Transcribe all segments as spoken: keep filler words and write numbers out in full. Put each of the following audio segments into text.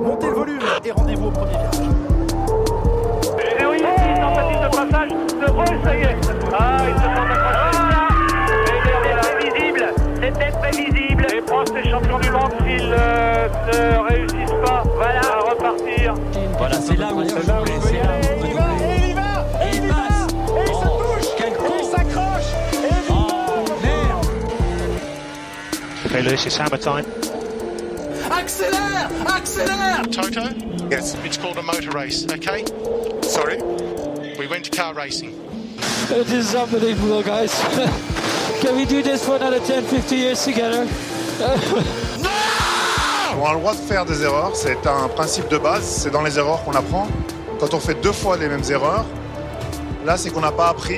Montez le volume et rendez-vous au premier virage. Généry, tentative de passage de Roll, ça y est. Ah, il se tente d'accrocher. C'était prévisible, c'était prévisible. Et Prost est champion du monde s'ils euh, ne réussissent pas. Voilà, à repartir. Voilà, c'est là où il faut jouer, c'est là où il faut jouer. Et il va, et il va, et il se touche, et il s'accroche, et Oh, merde. Okay, Lewis, it's hammer time. accélère, accélère. Toto? Yes. It's called a motor race, okay? Sorry? We went to car racing. This is unbelievable, guys. Can we do this for another ten, fifty years together? On a le droit de faire des erreurs, c'est un principe de base, c'est dans les erreurs qu'on apprend. Quand on fait deux fois les mêmes erreurs, là c'est qu'on n'a pas appris.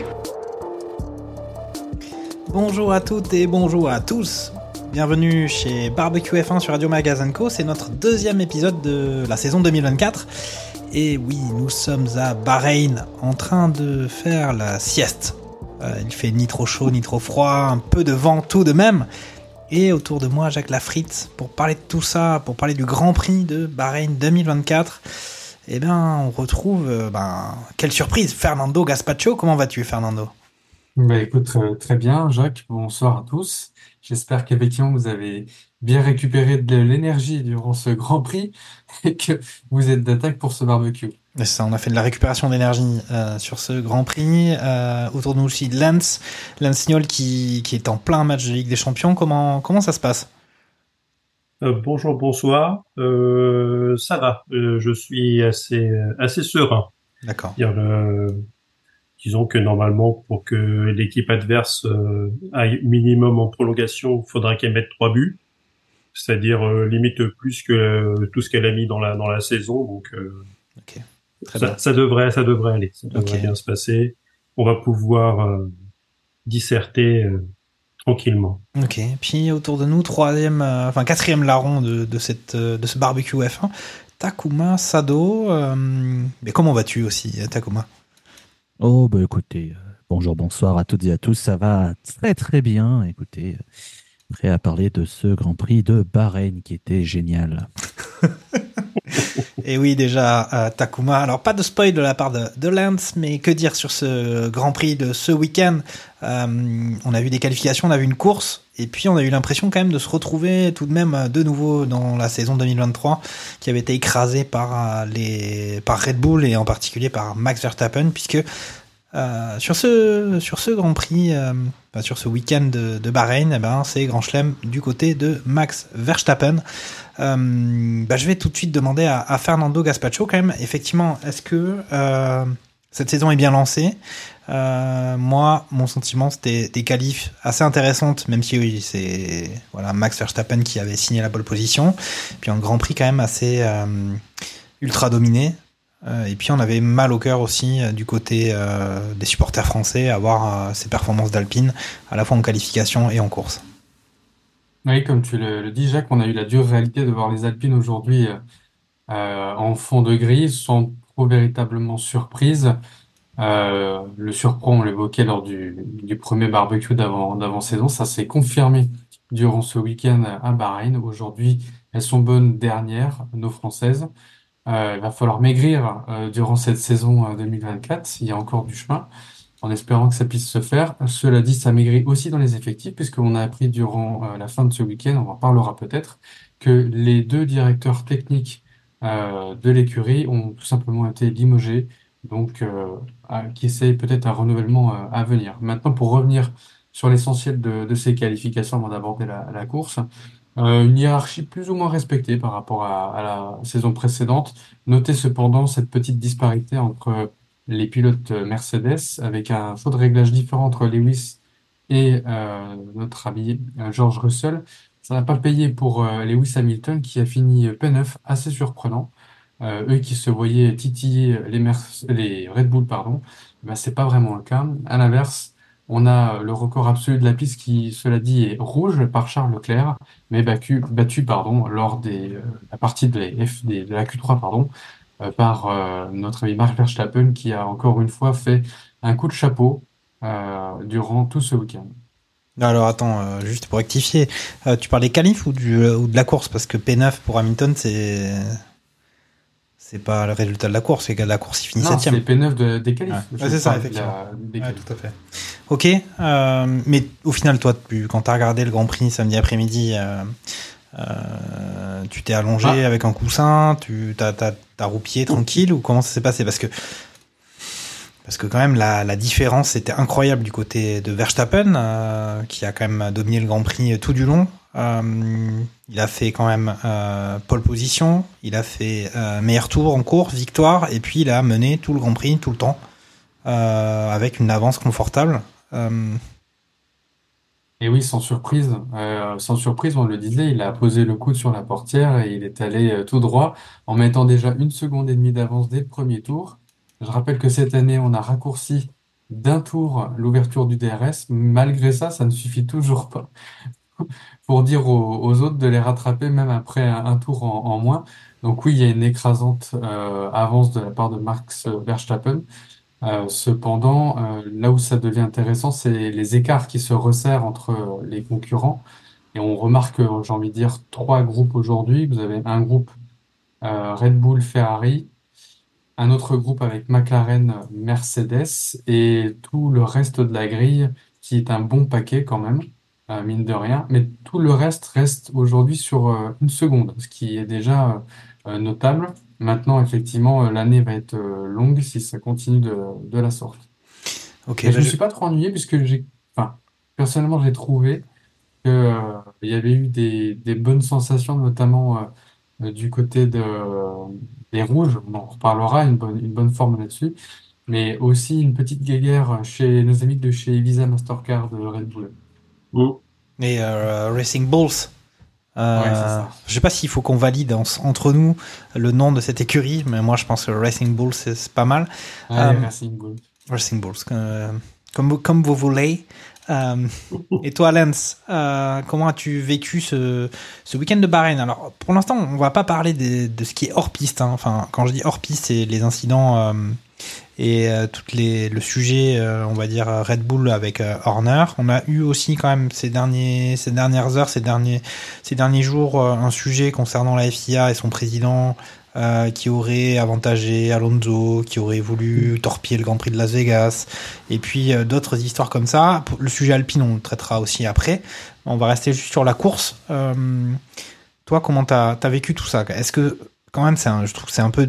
Bonjour à toutes et bonjour à tous. Bienvenue chez Barbecue F un sur Radio Magazine Co. C'est notre deuxième épisode de la saison deux mille vingt-quatre. Et oui, nous sommes à Bahreïn en train de faire la sieste. Euh, il fait ni trop chaud ni trop froid, un peu de vent tout de même. Et autour de moi, Jacques Lafritte, pour parler de tout ça, pour parler du Grand Prix de Bahreïn deux mille vingt-quatre. Eh bien, on retrouve, euh, ben, quelle surprise, Fernando Gaspacho. Comment vas-tu, Fernando ? Bah écoute, euh, très bien, Jacques. Bonsoir à tous. J'espère qu'effectivement vous avez bien récupéré de l'énergie durant ce Grand Prix et que vous êtes d'attaque pour ce barbecue. C'est ça, on a fait de la récupération d'énergie euh, sur ce Grand Prix. Euh, autour de nous aussi, Lance, Lance Signol qui, qui est en plein match de Ligue des Champions. Comment, comment ça se passe ? Euh, bonjour, bonsoir. Euh, ça va. Euh, je suis assez assez serein. D'accord. Dire, euh, disons que normalement, pour que l'équipe adverse euh, aille minimum en prolongation, il faudra qu'elle mette trois buts, c'est-à-dire euh, limite plus que euh, tout ce qu'elle a mis dans la dans la saison. Donc, euh, Ok. Très ça, bien. ça devrait ça devrait aller. Ça devrait Ok. bien se passer. On va pouvoir euh, disserter euh, tranquillement. Ok. Puis autour de nous, troisième, euh, enfin quatrième larron de, de cette euh, de ce barbecue F un, Takuma Sado. Euh, mais comment vas-tu aussi, Takuma ? Oh, bah écoutez, euh, bonjour, bonsoir à toutes et à tous, ça va très très bien. Écoutez, euh, prêt à parler de ce Grand Prix de Bahreïn qui était génial. Et oui, déjà, euh, Takuma. Alors, pas de spoil de la part de, de Lance, mais que dire sur ce Grand Prix de ce week-end ? Euh, On a vu des qualifications, on a vu une course, et puis on a eu l'impression quand même de se retrouver tout de même de nouveau dans la saison deux mille vingt-trois, qui avait été écrasée par, euh, les, par Red Bull, et en particulier par Max Verstappen, puisque euh, sur, ce, sur ce Grand Prix, euh, bah, sur ce week-end de, de Bahreïn, eh ben, c'est Grand Chelem du côté de Max Verstappen. Euh, bah, je vais tout de suite demander à, à Fernando Gaspacho quand même, effectivement, est-ce que euh, cette saison est bien lancée ? euh, Moi, mon sentiment, c'était des qualifs assez intéressantes, même si oui, c'est voilà, Max Verstappen qui avait signé la pole position, puis un Grand Prix quand même assez euh, ultra dominé, euh, et puis on avait mal au cœur aussi euh, du côté euh, des supporters français à voir euh, ces performances d'Alpine, à la fois en qualification et en course. Oui, comme tu le, le dis, Jacques, on a eu la dure réalité de voir les Alpines aujourd'hui euh, euh, en fond de grille, sans trop véritablement surprise. Euh, le surcroît, on l'évoquait lors du, du premier barbecue d'avant, d'avant-saison, ça s'est confirmé durant ce week-end à Bahreïn. Aujourd'hui, elles sont bonnes dernières, nos Françaises. Euh, il va falloir maigrir euh, durant cette saison euh, deux mille vingt-quatre. Il y a encore du chemin, en espérant que ça puisse se faire. Cela dit, ça maigrit aussi dans les effectifs, puisqu'on a appris durant euh, la fin de ce week-end, on en parlera peut-être, que les deux directeurs techniques euh, de l'écurie ont tout simplement été limogés, donc euh, à- qui essayent peut-être un renouvellement euh, à venir. Maintenant, pour revenir sur l'essentiel de, de ces qualifications avant d'aborder la, la course, euh, une hiérarchie plus ou moins respectée par rapport à, à la saison précédente. Notez cependant cette petite disparité entre les pilotes euh, Mercedes, avec un choix de réglage différent entre Lewis et euh, notre ami euh, George Russell. Ça n'a pas payé pour euh, Lewis Hamilton, qui a fini P neuf, assez surprenant. Euh, eux qui se voyaient titiller les, Merce- les Red Bull, pardon, ben, c'est pas vraiment le cas. À l'inverse, on a le record absolu de la piste qui, cela dit, est rouge par Charles Leclerc, mais battu, battu pardon, lors des, euh, la partie de, les F, des- de la Q trois, pardon, euh, par euh, notre ami Max Verstappen, qui a encore une fois fait un coup de chapeau euh, durant tout ce week-end. Alors attends, euh, juste pour rectifier, euh, tu parles des qualifs ou, du, ou de la course ? Parce que P neuf pour Hamilton, c'est c'est pas le résultat de la course, c'est que la course il finit Non, c'est septième. les P neuf de, des qualifs. Ouais. Je Ouais, c'est ça, parle de effectivement. la- des Ouais, qualifs. tout à fait. Ok, euh, mais au final, toi, tu, quand t'as regardé le Grand Prix samedi après-midi, euh, euh, tu t'es allongé Ah. avec un coussin, tu t'as, t'as, t'as roupié tranquille ou comment ça s'est passé? Parce que parce que quand même la, la différence était incroyable du côté de Verstappen, euh, qui a quand même dominé le Grand Prix tout du long. Euh, il a fait quand même euh, pole position, il a fait euh, meilleur tour en course, victoire, et puis il a mené tout le Grand Prix tout le temps euh, avec une avance confortable. Euh, Et oui, sans surprise, euh, sans surprise, on le disait, il a posé le coude sur la portière et il est allé euh, tout droit en mettant déjà une seconde et demie d'avance dès le premier tour. Je rappelle que cette année, on a raccourci d'un tour l'ouverture du D R S. Malgré ça, ça ne suffit toujours pas pour dire aux, aux autres de les rattraper même après un, un tour en, en moins. Donc oui, il y a une écrasante euh, avance de la part de Max Verstappen. Euh, cependant, euh, là où ça devient intéressant, c'est les écarts qui se resserrent entre euh, les concurrents. Et on remarque, euh, j'ai envie de dire, trois groupes aujourd'hui. Vous avez un groupe euh, Red Bull, Ferrari, un autre groupe avec McLaren, Mercedes, et tout le reste de la grille, qui est un bon paquet quand même, euh, mine de rien. Mais tout le reste reste aujourd'hui sur euh, une seconde, ce qui est déjà euh, notable. Maintenant, effectivement, euh, l'année va être euh, longue si ça continue de, de la sorte. ok, Mais je bah, me je- suis pas trop ennuyé puisque j'ai, enfin, personnellement, j'ai trouvé que, euh, il y avait eu des, des bonnes sensations, notamment euh, euh, du côté de, des rouges. On en reparlera, une bonne, une bonne forme là-dessus. Mais aussi une petite guéguerre chez nos amis de chez Visa Mastercard de Red Bull. Mm. et euh, Racing Bulls. Euh, Ouais, c'est ça. je sais pas s'il faut qu'on valide en- entre nous le nom de cette écurie, mais moi je pense que Racing Bulls c'est, c'est pas mal. Allez, Euh, Racing Bull. Racing Bulls, euh, comme, comme vous voulez. Euh, et toi, Lance, euh, comment as-tu vécu ce, ce week-end de Bahreïn? Alors, pour l'instant, on va pas parler des- de ce qui est hors piste. Hein. Enfin, quand je dis hors piste, c'est les incidents euh, et euh, toutes les, le sujet, euh, on va dire Red Bull avec euh, Horner. On a eu aussi quand même ces derniers, ces dernières heures, ces derniers, ces derniers jours, euh, un sujet concernant la F I A et son président. Euh, qui aurait avantagé Alonso, qui aurait voulu torpiller le Grand Prix de Las Vegas, et puis euh, d'autres histoires comme ça. Pour le sujet Alpine, on le traitera aussi après. On va rester juste sur la course. Euh, toi, comment t'as as vécu tout ça? Est-ce que, quand même, c'est un, je trouve que c'est un peu...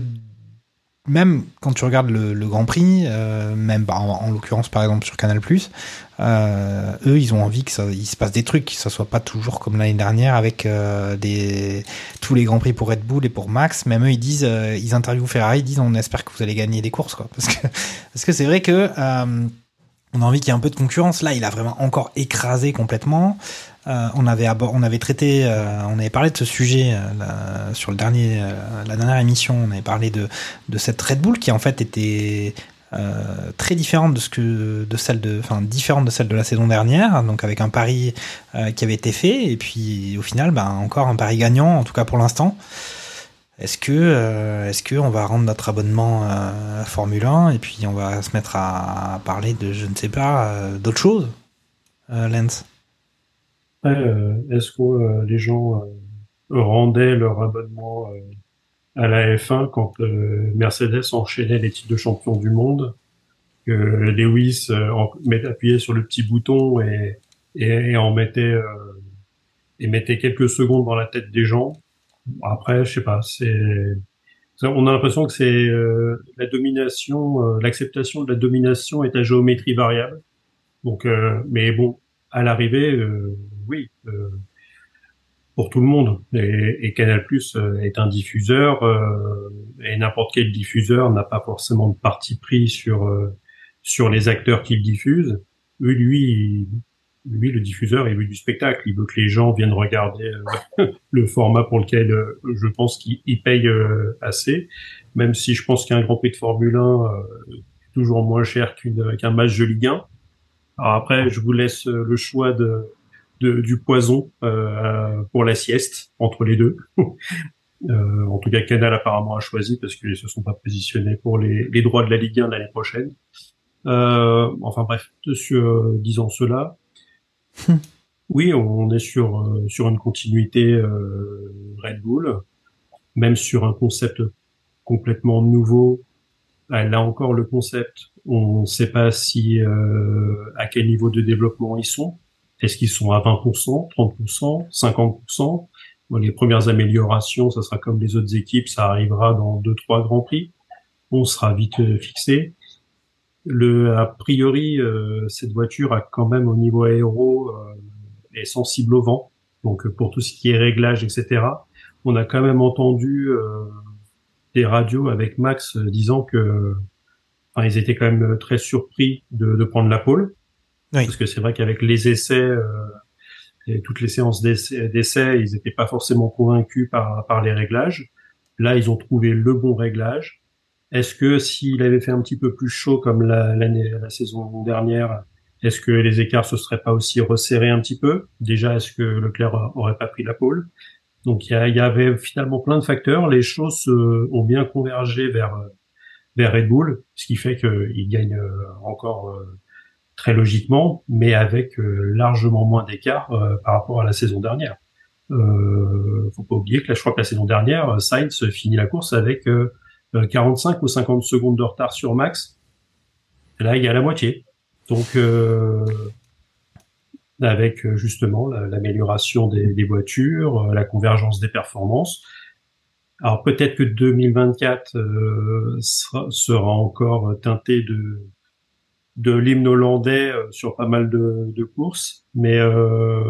Même quand tu regardes le, le Grand Prix, euh, même bah, en, en l'occurrence par exemple sur Canal+, euh, eux ils ont envie que ça, il se passe des trucs, que ça soit pas toujours comme l'année dernière avec euh, des, tous les Grands Prix pour Red Bull et pour Max. Même eux ils disent, euh, ils interviewent Ferrari, ils disent on espère que vous allez gagner des courses quoi, parce que parce que c'est vrai que euh, on a envie qu'il y ait un peu de concurrence. Là, il a vraiment encore écrasé complètement. Euh, on avait abord, on avait traité, euh, on avait parlé de ce sujet euh, là, sur le dernier, euh, la dernière émission. On avait parlé de de cette Red Bull qui en fait était euh, très différente de ce que de celle de, enfin différente de celle de la saison dernière. Donc avec un pari euh, qui avait été fait et puis au final, ben encore un pari gagnant en tout cas pour l'instant. Est-ce que, euh, est-ce que on va rendre notre abonnement euh, à Formule un et puis on va se mettre à, à parler de, je ne sais pas, euh, d'autres choses, euh, Lance? Après, euh, est-ce que euh, les gens euh, rendaient leur abonnement euh, à la F un quand euh, Mercedes enchaînait les titres de champion du monde, que Lewis euh, en, met, appuyait sur le petit bouton et, et, et en mettait euh, et mettait quelques secondes dans la tête des gens? Après, je sais pas, c'est on a l'impression que c'est euh, la domination, euh, l'acceptation de la domination est à géométrie variable. Donc, euh, mais bon, à l'arrivée, euh, oui, euh, pour tout le monde. Et, et Canal+ euh, est un diffuseur, euh, et n'importe quel diffuseur n'a pas forcément de parti pris sur euh, sur les acteurs qu'il diffuse. Lui, lui, lui, le diffuseur, il veut du spectacle. Il veut que les gens viennent regarder euh, le format pour lequel euh, je pense qu'il il paye euh, assez. Même si je pense qu'un Grand Prix de Formule un euh, est toujours moins cher qu'une, qu'un match de Ligue un. Alors après, je vous laisse euh, le choix de, de du poison euh, pour la sieste entre les deux. euh, en tout cas, Canal apparemment a choisi parce qu'ils se sont pas positionnés pour les, les droits de la Ligue un l'année prochaine. Euh, enfin bref, sur, euh, disons cela. Oui, on est sur euh, sur une continuité euh, Red Bull, même sur un concept complètement nouveau. Là encore, le concept, on ne sait pas si euh, à quel niveau de développement ils sont. Est-ce qu'ils sont à vingt pour cent, trente pour cent, cinquante pour cent? Bon, les premières améliorations, ça sera comme les autres équipes, ça arrivera dans deux, trois grands prix. On sera vite euh, fixé. Le, a priori, euh, cette voiture a quand même au niveau aéro euh, est sensible au vent. Donc pour tout ce qui est réglage, et cetera. On a quand même entendu euh, des radios avec Max euh, disant que, enfin, ils étaient quand même très surpris de, de prendre la pole. Oui. Parce que c'est vrai qu'avec les essais, euh, et toutes les séances d'essais, d'essais, ils n'étaient pas forcément convaincus par, par les réglages. Là, ils ont trouvé le bon réglage. Est-ce que s'il avait fait un petit peu plus chaud comme la, l'année, la saison dernière, est-ce que les écarts se seraient pas aussi resserrés un petit peu? Déjà, est-ce que Leclerc aurait pas pris la pole? Donc, il y, y avait finalement plein de facteurs. Les choses euh, ont bien convergé vers vers Red Bull, ce qui fait qu'ils gagnent euh, encore euh, très logiquement, mais avec euh, largement moins d'écart euh, par rapport à la saison dernière. Euh, faut pas oublier que là, je crois que la saison dernière, Sainz finit la course avec euh, quarante-cinq ou cinquante secondes de retard sur Max. Et là, il y a la moitié. Donc, euh, avec justement la, l'amélioration des, des voitures, la convergence des performances. Alors peut-être que deux mille vingt-quatre euh, sera, sera encore teinté de de l'hymne hollandais sur pas mal de, de courses, mais euh,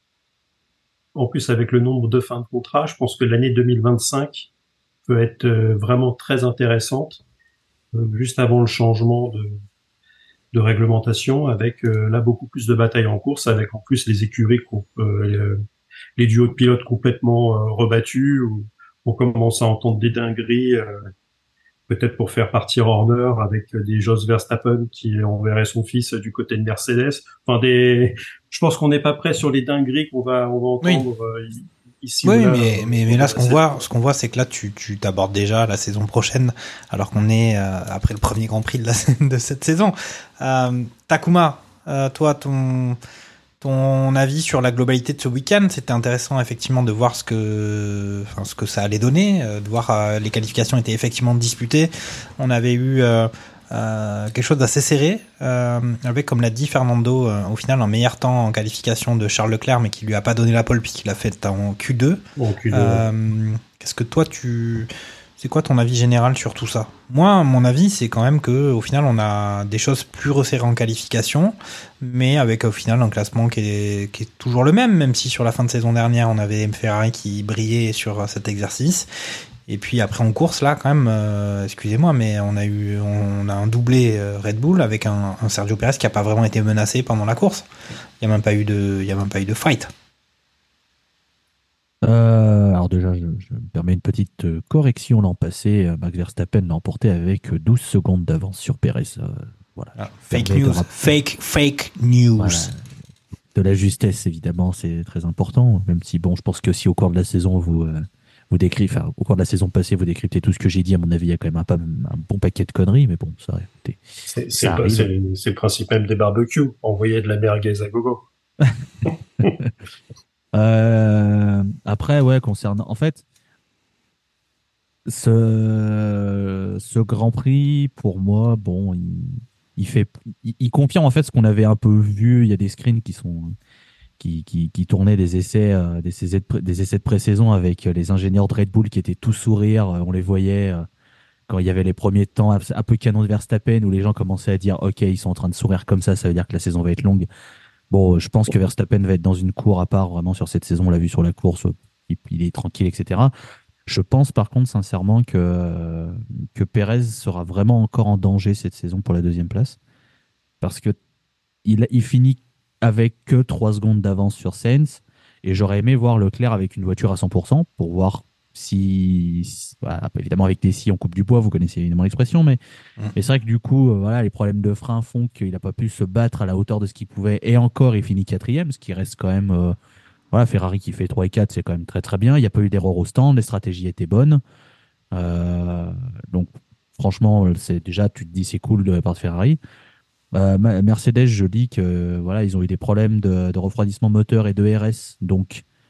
en plus avec le nombre de fins de contrat, je pense que l'année deux mille vingt-cinq peut être vraiment très intéressante, euh, juste avant le changement de, de réglementation, avec euh, là beaucoup plus de batailles en course, avec en plus les écuries, euh, les duos de pilotes complètement euh, rebattus, où on commence à entendre des dingueries, euh, peut-être pour faire partir Horner avec des Jos Verstappen qui enverrait son fils du côté de Mercedes. Enfin des, je pense qu'on n'est pas prêt sur les dingueries qu'on va, on va entendre oui. euh, ici. Oui, là, mais, euh, mais, mais là, ce qu'on voit, ce qu'on voit, c'est que là, tu, tu t'abordes déjà la saison prochaine, alors qu'on est euh, après le premier Grand Prix de, la, de cette saison. Euh, Takuma, euh, toi, ton, ton avis sur la globalité de ce week-end, c'était intéressant effectivement de voir ce que, enfin, ce que ça allait donner, euh, de voir euh, les qualifications étaient effectivement disputées. On avait eu euh, euh, quelque chose d'assez serré, euh, avec, comme l'a dit Fernando, euh, au final un meilleur temps en qualification de Charles Leclerc, mais qui lui a pas donné la pole puisqu'il l'a fait en Q deux. En Q deux. Euh, qu'est-ce que toi tu, c'est quoi ton avis général sur tout ça? Moi, mon avis, c'est quand même que au final, on a des choses plus resserrées en qualification, mais avec au final un classement qui est, qui est toujours le même, même si sur la fin de saison dernière, on avait Ferrari qui brillait sur cet exercice. Et puis après en course, là, quand même, euh, excusez-moi, mais on a eu, on a un doublé Red Bull avec un, un Sergio Pérez qui a pas vraiment été menacé pendant la course. Il y a même pas eu de, il y a même pas eu de fight. Euh, alors déjà, je, je me permets une petite correction. L'an passé, Max Verstappen l'a emporté avec douze secondes d'avance sur Pérez. Euh, voilà. Ah, fake news, fake, fake news. Voilà. De la justesse, évidemment, c'est très important. Même si, bon, je pense que si au cours de la saison, vous, euh, vous décrivez, enfin, au cours de la saison passée, vous décryptez tout ce que j'ai dit, à mon avis, il y a quand même un, un bon paquet de conneries, mais bon, ça, écoutez. C'est, c'est, ça le, c'est, c'est le principe même des barbecues. Envoyer de la merguez à gogo. Euh, après, ouais, concernant, en fait, ce, ce Grand Prix, pour moi, bon, il, il fait, il, il confirme en fait ce qu'on avait un peu vu. Il y a des screens qui sont, qui, qui, qui tournaient des essais, euh, des essais de, des essais de pré-saison avec les ingénieurs de Red Bull qui étaient tous sourires. On les voyait euh, quand il y avait les premiers temps un peu canon de Verstappen où les gens commençaient à dire, OK, ils sont en train de sourire comme ça, ça veut dire que la saison va être longue. Bon, je pense que Verstappen va être dans une cour à part vraiment sur cette saison. On l'a vu sur la course, il, il est tranquille, et cetera. Je pense par contre sincèrement que, que Pérez sera vraiment encore en danger cette saison pour la deuxième place. Parce que il, il finit avec que trois secondes d'avance sur Sainz. Et j'aurais aimé voir Leclerc avec une voiture à cent pour cent pour voir si, si bah, évidemment avec des si on coupe du bois, vous connaissez évidemment l'expression, mais, mmh. mais c'est vrai que du coup, euh, voilà, les problèmes de frein font qu'il n'a pas pu se battre à la hauteur de ce qu'il pouvait, et encore il finit quatrième, ce qui reste quand même, euh, voilà, Ferrari qui fait trois et quatre, c'est quand même très très bien, il n'y a pas eu d'erreur au stand, les stratégies étaient bonnes, euh, donc franchement, c'est déjà, tu te dis c'est cool de la part de Ferrari. Euh, Mercedes, je lis que voilà, ils ont eu des problèmes de, de refroidissement moteur et de R S, donc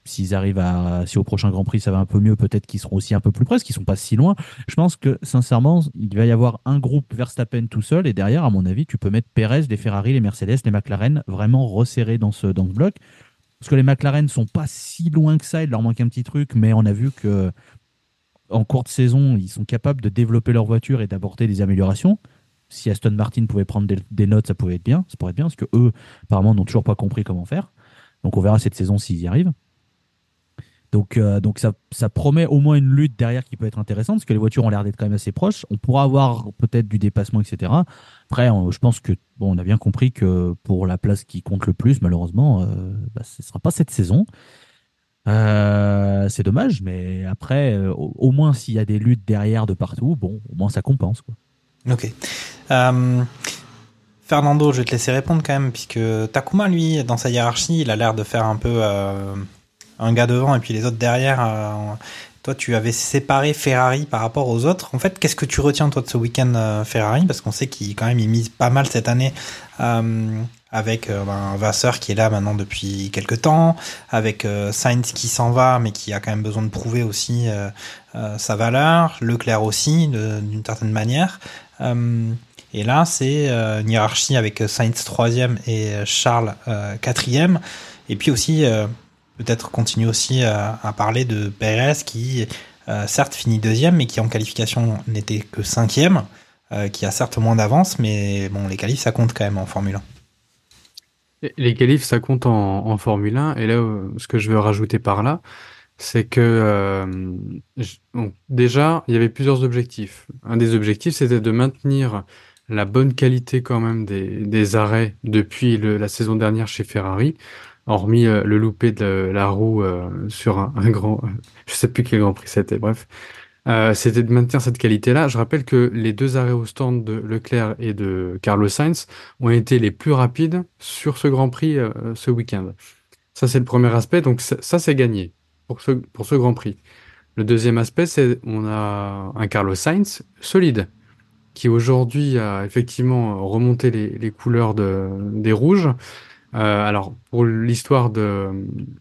s'ils arrivent à, si au prochain Grand Prix ça va un peu mieux, peut-être qu'ils seront aussi un peu plus près, parce qu'ils sont pas si loin. Je pense que sincèrement, il va y avoir un groupe Verstappen tout seul, et derrière, à mon avis, tu peux mettre Pérez, les Ferrari, les Mercedes, les McLaren vraiment resserrés dans ce, dans ce bloc. Parce que les McLaren sont pas si loin que ça, il leur manque un petit truc, mais on a vu que en cours de saison, ils sont capables de développer leur voiture et d'apporter des améliorations. Si Aston Martin pouvait prendre des, des notes, ça pouvait être bien, ça pourrait être bien, parce que eux, apparemment, n'ont toujours pas compris comment faire. Donc on verra cette saison s'ils y arrivent. Donc, euh, donc ça, ça promet au moins une lutte derrière qui peut être intéressante, parce que les voitures ont l'air d'être quand même assez proches. On pourra avoir peut-être du dépassement, et cetera. Après, on, je pense que bon, on a bien compris que pour la place qui compte le plus, malheureusement, euh, bah, ce ne sera pas cette saison. Euh, c'est dommage, mais après, euh, au, au moins s'il y a des luttes derrière de partout, bon, au moins ça compense, quoi. Ok. Euh, Fernando, je vais te laisser répondre quand même, puisque Takuma, lui, dans sa hiérarchie, il a l'air de faire un peu euh, un gars devant et puis les autres derrière. Euh, toi, tu avais séparé Ferrari par rapport aux autres. En fait, qu'est-ce que tu retiens, toi, de ce week-end euh, Ferrari? Parce qu'on sait qu'il quand même, il mise pas mal cette année euh, avec euh, ben, Vasseur qui est là maintenant depuis quelques temps, avec euh, Sainz qui s'en va, mais qui a quand même besoin de prouver aussi euh, euh, sa valeur. Leclerc aussi, de, d'une certaine manière. Euh, et là, c'est euh, une hiérarchie avec Sainz troisième et Charles euh, quatrième. Et puis aussi, euh, peut-être continuer aussi à, à parler de Pérez qui, euh, certes, finit deuxième, mais qui en qualification n'était que cinquième, euh, qui a certes moins d'avance, mais bon, les qualifs, ça compte quand même en Formule un. Les qualifs, ça compte en, en Formule un. Et là, euh, ce que je veux rajouter par là, c'est que euh, je- bon, déjà, il y avait plusieurs objectifs. Un des objectifs, c'était de maintenir la bonne qualité quand même des, des arrêts depuis le- la saison dernière chez Ferrari, hormis euh, le loupé de la roue euh, sur un, un grand, je sais plus quel Grand Prix c'était, bref. Euh, c'était de maintenir cette qualité-là. Je rappelle que les deux arrêts au stand de Leclerc et de Carlos Sainz ont été les plus rapides sur ce Grand Prix euh, ce week-end. Ça, c'est le premier aspect. Donc ça, ça, c'est gagné pour ce, pour ce Grand Prix. Le deuxième aspect, c'est on a un Carlos Sainz solide qui aujourd'hui a effectivement remonté les, les couleurs de, des rouges. Euh, alors, pour l'histoire de,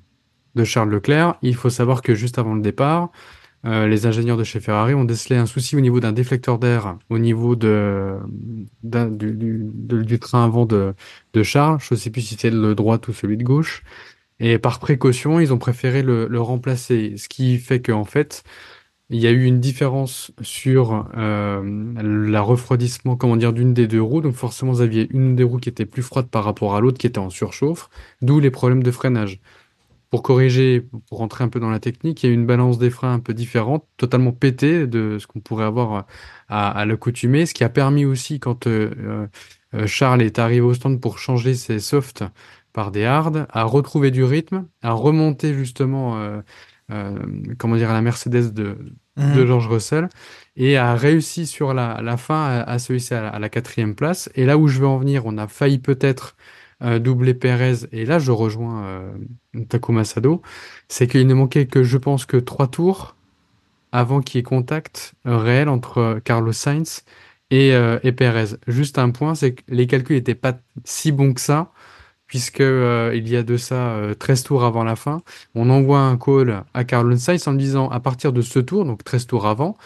de Charles Leclerc, il faut savoir que juste avant le départ, euh, les ingénieurs de chez Ferrari ont décelé un souci au niveau d'un déflecteur d'air au niveau de, d'un- du, du, de- du train avant de, de Charles. Je ne sais plus si c'était le droit ou celui de gauche. Et par précaution, ils ont préféré le, le remplacer. Ce qui fait qu'en fait, il y a eu une différence sur euh, la refroidissement, comment dire, d'une des deux roues. Donc forcément, vous aviez une des roues qui était plus froide par rapport à l'autre qui était en surchauffe, d'où les problèmes de freinage. Pour corriger, pour rentrer un peu dans la technique, il y a eu une balance des freins un peu différente, totalement pétée de ce qu'on pourrait avoir à, à l'accoutumée, ce qui a permis aussi, quand euh, euh, Charles est arrivé au stand pour changer ses softs par des hards, à retrouver du rythme, à remonter justement, euh, euh, comment dire, à la Mercedes de, Mmh. de George Russell, et a réussi sur la, la fin à, à se hisser à la, à la quatrième place. Et là où je veux en venir, on a failli peut-être euh, doubler Perez, et là je rejoins euh, Takuma Sado, c'est qu'il ne manquait que, je pense, que trois tours avant qu'il y ait contact euh, réel entre euh, Carlos Sainz et, euh, et Perez. Juste un point, c'est que les calculs n'étaient pas si bons que ça, puisque euh, il y a de ça euh, treize tours avant la fin, on envoie un call à Carlos Sainz en lui disant, à partir de ce tour, donc treize tours avant,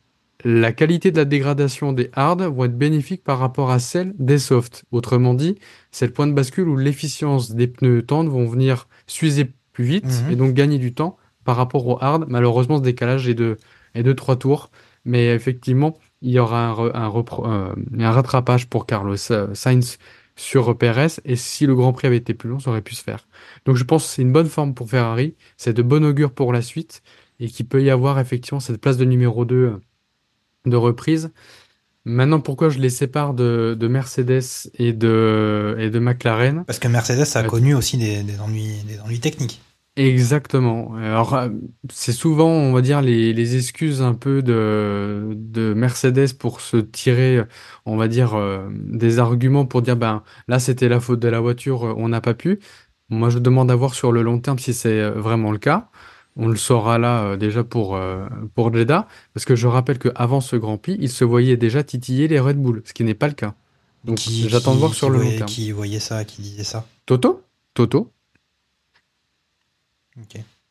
la qualité de la dégradation des hards vont être bénéfiques par rapport à celle des softs. Autrement dit, c'est le point de bascule où l'efficience des pneus tendres vont venir s'user plus vite Mhm. et donc gagner du temps par rapport aux hards. Malheureusement, ce décalage est de, est de trois tours. Mais effectivement, il y aura un, re- un, repro- euh, un rattrapage pour Carlos euh, Sainz sur Perez. Et si le Grand Prix avait été plus long, ça aurait pu se faire. Donc je pense que c'est une bonne forme pour Ferrari. C'est de bon augure pour la suite. Et qu'il peut y avoir effectivement cette place de numéro deux euh, de reprise. Maintenant, pourquoi je les sépare de, de Mercedes et de, et de McLaren? Parce que Mercedes a Euh, connu aussi des, des ennuis, des ennuis techniques. Exactement. Alors, euh, c'est souvent, on va dire, les, les excuses un peu de, de Mercedes pour se tirer, on va dire, euh, des arguments pour dire, ben, là, c'était la faute de la voiture, euh, on n'a pas pu. Moi, je demande à voir sur le long terme si c'est euh, vraiment le cas. On le saura là, euh, déjà pour, euh, pour Jeddah, parce que je rappelle qu'avant ce Grand Prix, il se voyait déjà titiller les Red Bull, ce qui n'est pas le cas. Donc, Qui, j'attends de voir qui, sur qui le long voyait, terme. qui voyait ça, qui disait ça. Toto? Toto? Ok.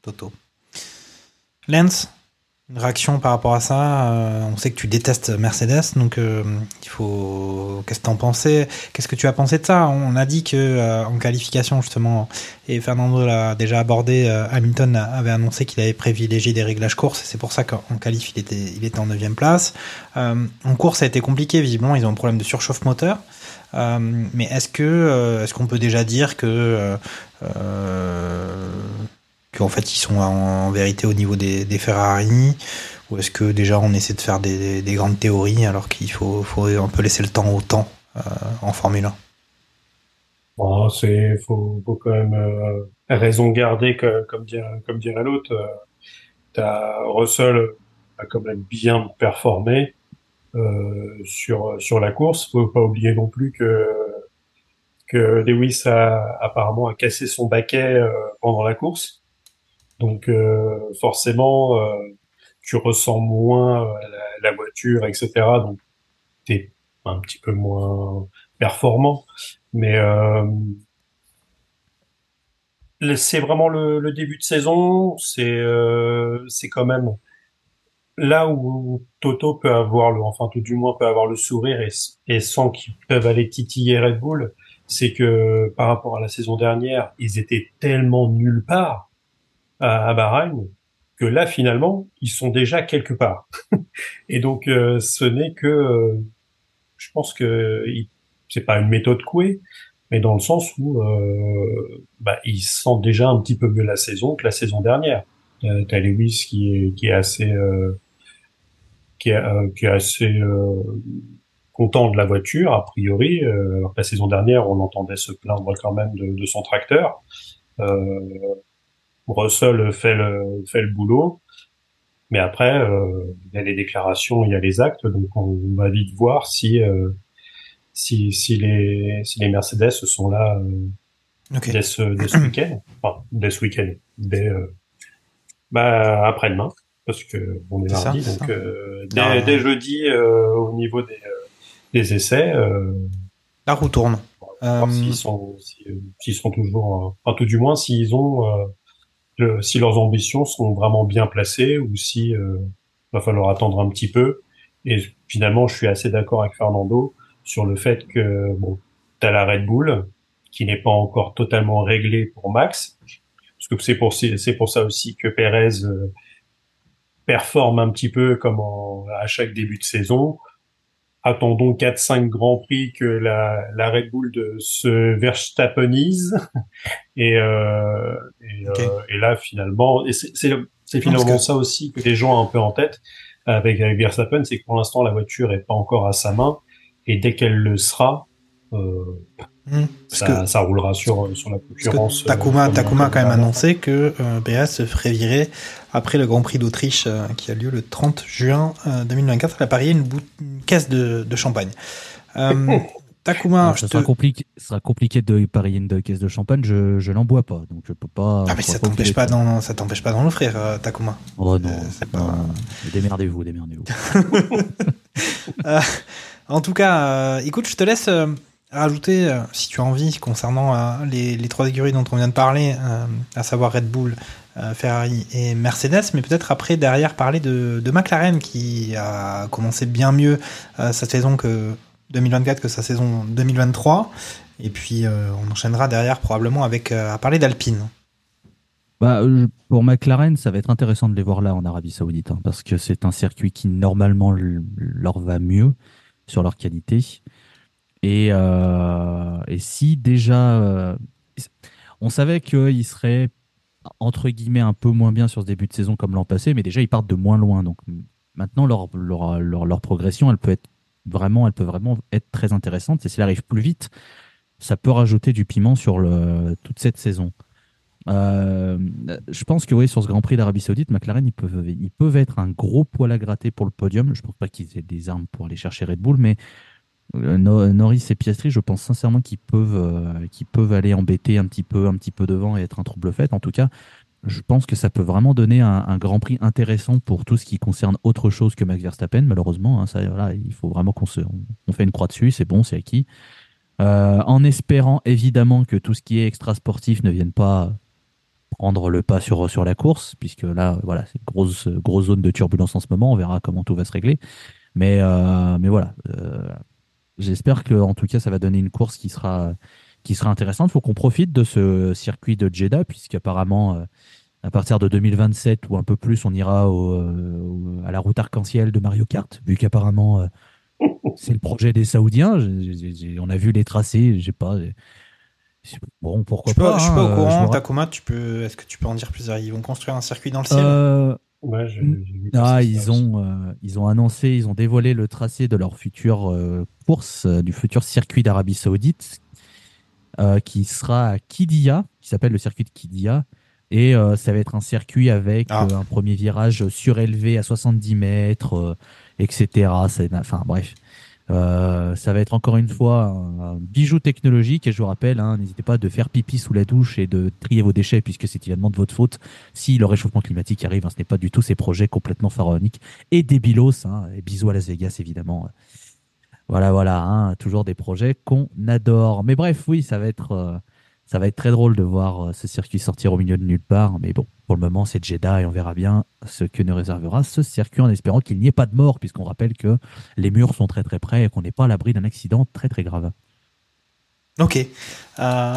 Toto. Lance, une réaction par rapport à ça. Euh, on sait que tu détestes Mercedes, donc euh, il faut. Qu'est-ce que t'en pensais? Qu'est-ce que tu as pensé de ça? On a dit que euh, en qualification justement, et Fernando l'a déjà abordé. Euh, Hamilton avait annoncé qu'il avait privilégié des réglages courses, et c'est pour ça qu'en qualif il était, il était en neuvième place. Euh, en course, ça a été compliqué. Visiblement, ils ont un problème de surchauffe moteur. Euh, mais est-ce que euh, est-ce qu'on peut déjà dire que euh, euh, qu'en fait ils sont en, en vérité au niveau des, des Ferrari, ou est-ce que déjà on essaie de faire des, des, des grandes théories alors qu'il faut, faut un peu laisser le temps au temps euh, en Formule un? Bon, c'est faut, faut quand même euh, raison garder que, comme dirait comme dirait l'autre. Euh, t'as Russell a quand même bien performé euh, sur sur la course. Faut pas oublier non plus que que Lewis a apparemment a cassé son baquet euh, pendant la course. Donc euh, forcément, euh, tu ressens moins euh, la, la voiture, et cetera. Donc t'es un petit peu moins performant. Mais euh, c'est vraiment le, le début de saison. C'est euh, c'est quand même là où Toto peut avoir le, enfin tout du moins peut avoir le sourire et, et sent qu'ils peuvent aller titiller Red Bull. C'est que par rapport à la saison dernière, ils étaient tellement nulle part à, à Bahreïn que là finalement ils sont déjà quelque part. Et donc euh, ce n'est que, euh, je pense que il, c'est pas une méthode couée, mais dans le sens où euh, bah, ils sentent déjà un petit peu mieux la saison que la saison dernière. Euh, t'as Lewis qui est qui est assez euh, qui est euh, qui est assez euh, content de la voiture a priori, euh, alors que la saison dernière on entendait se plaindre quand même de, de son tracteur. Euh, Russell fait le fait le boulot, mais après euh, il y a les déclarations, il y a les actes, donc on va vite voir si euh, si si les si les Mercedes sont là euh, okay. dès ce dès ce week-end, enfin dès ce week-end, dès euh, bah après-demain, parce que on est, c'est mardi, ça, donc euh, dès, non, dès jeudi euh, au niveau des euh, des essais, euh, la roue tourne. Euh... S'ils sont s'ils sont toujours, enfin tout du moins s'ils ont euh, Le, si leurs ambitions sont vraiment bien placées ou si euh, va falloir attendre un petit peu. Et finalement, je suis assez d'accord avec Fernando sur le fait que bon, t'as la Red Bull qui n'est pas encore totalement réglée pour Max, parce que c'est pour c'est pour ça aussi que Pérez euh, performe un petit peu comme en, à chaque début de saison. Attendons quatre cinq grands prix que la, la Red Bull de se Verstappenise et, euh, et, okay. euh, et là finalement et c'est, c'est, c'est finalement que... ça aussi que les gens ont un peu en tête avec, avec Verstappen, c'est que pour l'instant la voiture est pas encore à sa main et dès qu'elle le sera euh, mmh, ça, que... ça roulera sur sur la concurrence. Takuma, euh, Takuma a quand même annoncé que euh, P S se ferait virer après le Grand Prix d'Autriche euh, qui a lieu le trente juin euh, deux mille vingt-quatre. Elle a parié une, bout- une caisse de, de champagne. Euh, Takuma, ça sera, te... compliqué, ça sera compliqué de parier une caisse de champagne. Je, je n'en bois pas, donc je peux pas. Ah mais ça t'empêche pas, d'en, ça t'empêche pas d'en offrir, euh, Takuma. Oh non, euh, c'est pas... non. Démerdez-vous, démerdez-vous. euh, en tout cas, euh, écoute, je te laisse euh, rajouter, euh, si tu as envie, concernant euh, les, les trois écuries dont on vient de parler, euh, à savoir Red Bull, euh, Ferrari et Mercedes, mais peut-être après derrière parler de, de McLaren qui a commencé bien mieux euh, sa saison que deux mille vingt-quatre que sa saison deux mille vingt-trois, et puis euh, on enchaînera derrière probablement avec euh, à parler d'Alpine. Bah, pour McLaren, ça va être intéressant de les voir là en Arabie Saoudite, hein, parce que c'est un circuit qui normalement leur va mieux sur leur qualité. Et, euh, et si déjà, euh, on savait qu'ils seraient entre guillemets un peu moins bien sur ce début de saison comme l'an passé, mais déjà ils partent de moins loin. Donc maintenant leur leur leur, leur progression, elle peut être vraiment, elle peut vraiment être très intéressante. Et s'il arrive plus vite, ça peut rajouter du piment sur le, toute cette saison. Euh, je pense que oui, sur ce Grand Prix d'Arabie Saoudite, McLaren, ils peuvent, ils peuvent être un gros poil à gratter pour le podium. Je ne pense pas qu'ils aient des armes pour aller chercher Red Bull, mais euh, Norris et Piastri, je pense sincèrement qu'ils peuvent, euh, qu'ils peuvent aller embêter un petit peu, un petit peu devant et être un trouble-fête. En tout cas, je pense que ça peut vraiment donner un, un Grand Prix intéressant pour tout ce qui concerne autre chose que Max Verstappen. Malheureusement, hein, ça, voilà, il faut vraiment qu'on se, on, on fait une croix dessus. C'est bon, c'est acquis. Euh, en espérant évidemment que tout ce qui est extra sportif ne vienne pas prendre le pas sur, sur la course, puisque là, voilà, c'est une grosse, grosse zone de turbulence en ce moment. On verra comment tout va se régler. Mais, euh, mais voilà, euh, j'espère que en tout cas, ça va donner une course qui sera, qui sera intéressante. Il faut qu'on profite de ce circuit de Jeddah, puisqu'apparemment, euh, à partir de deux mille vingt-sept ou un peu plus, on ira au, euh, au- à la route arc-en-ciel de Mario Kart, vu qu'apparemment, euh, c'est le projet des Saoudiens. J'ai- j'ai- j'ai- on a vu les tracés, j'ai pas. j'ai- Bon, pourquoi Je suis pas, pas. je suis pas hein, au euh, je courant, me rappelle. Takuma, tu peux, est-ce que tu peux en dire plus? Ils vont construire un circuit dans le ciel? Euh, Ouais, j'ai n- j'ai vu passer ah, ça ils aussi. ont, euh, ils ont annoncé, ils ont dévoilé le tracé de leur future euh, course, euh, du futur circuit d'Arabie Saoudite, euh, qui sera à Qiddiya, qui s'appelle le circuit de Qiddiya. Et euh, ça va être un circuit avec Ah, euh, un premier virage surélevé à soixante-dix mètres, euh, et cetera. C'est- Enfin, bref. Euh, ça va être encore une fois un, un bijou technologique. Et je vous rappelle, hein, n'hésitez pas de faire pipi sous la douche et de trier vos déchets, puisque c'est évidemment de votre faute si le réchauffement climatique arrive. Hein. Ce n'est pas du tout ces projets complètement pharaoniques et débilos. Hein. Et bisous à Las Vegas, évidemment. Voilà, voilà, hein, toujours des projets qu'on adore. Mais bref, oui, ça va être, euh, ça va être très drôle de voir euh, ce circuit sortir au milieu de nulle part. Mais bon, pour le moment, c'est Jeddah et on verra bien ce que nous réservera ce circuit en espérant qu'il n'y ait pas de mort, puisqu'on rappelle que les murs sont très très près et qu'on n'est pas à l'abri d'un accident très très grave. ok. Euh,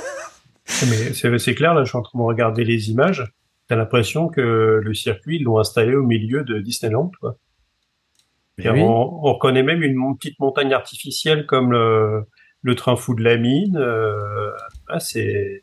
Mais c'est c'est clair, là, je suis en train de regarder les images. T'as l'impression que le circuit, ils l'ont installé au milieu de Disneyland, quoi. Mais Et oui, on, on reconnaît même une mon- petite montagne artificielle comme le, le train fou de la mine. Euh, ah, c'est,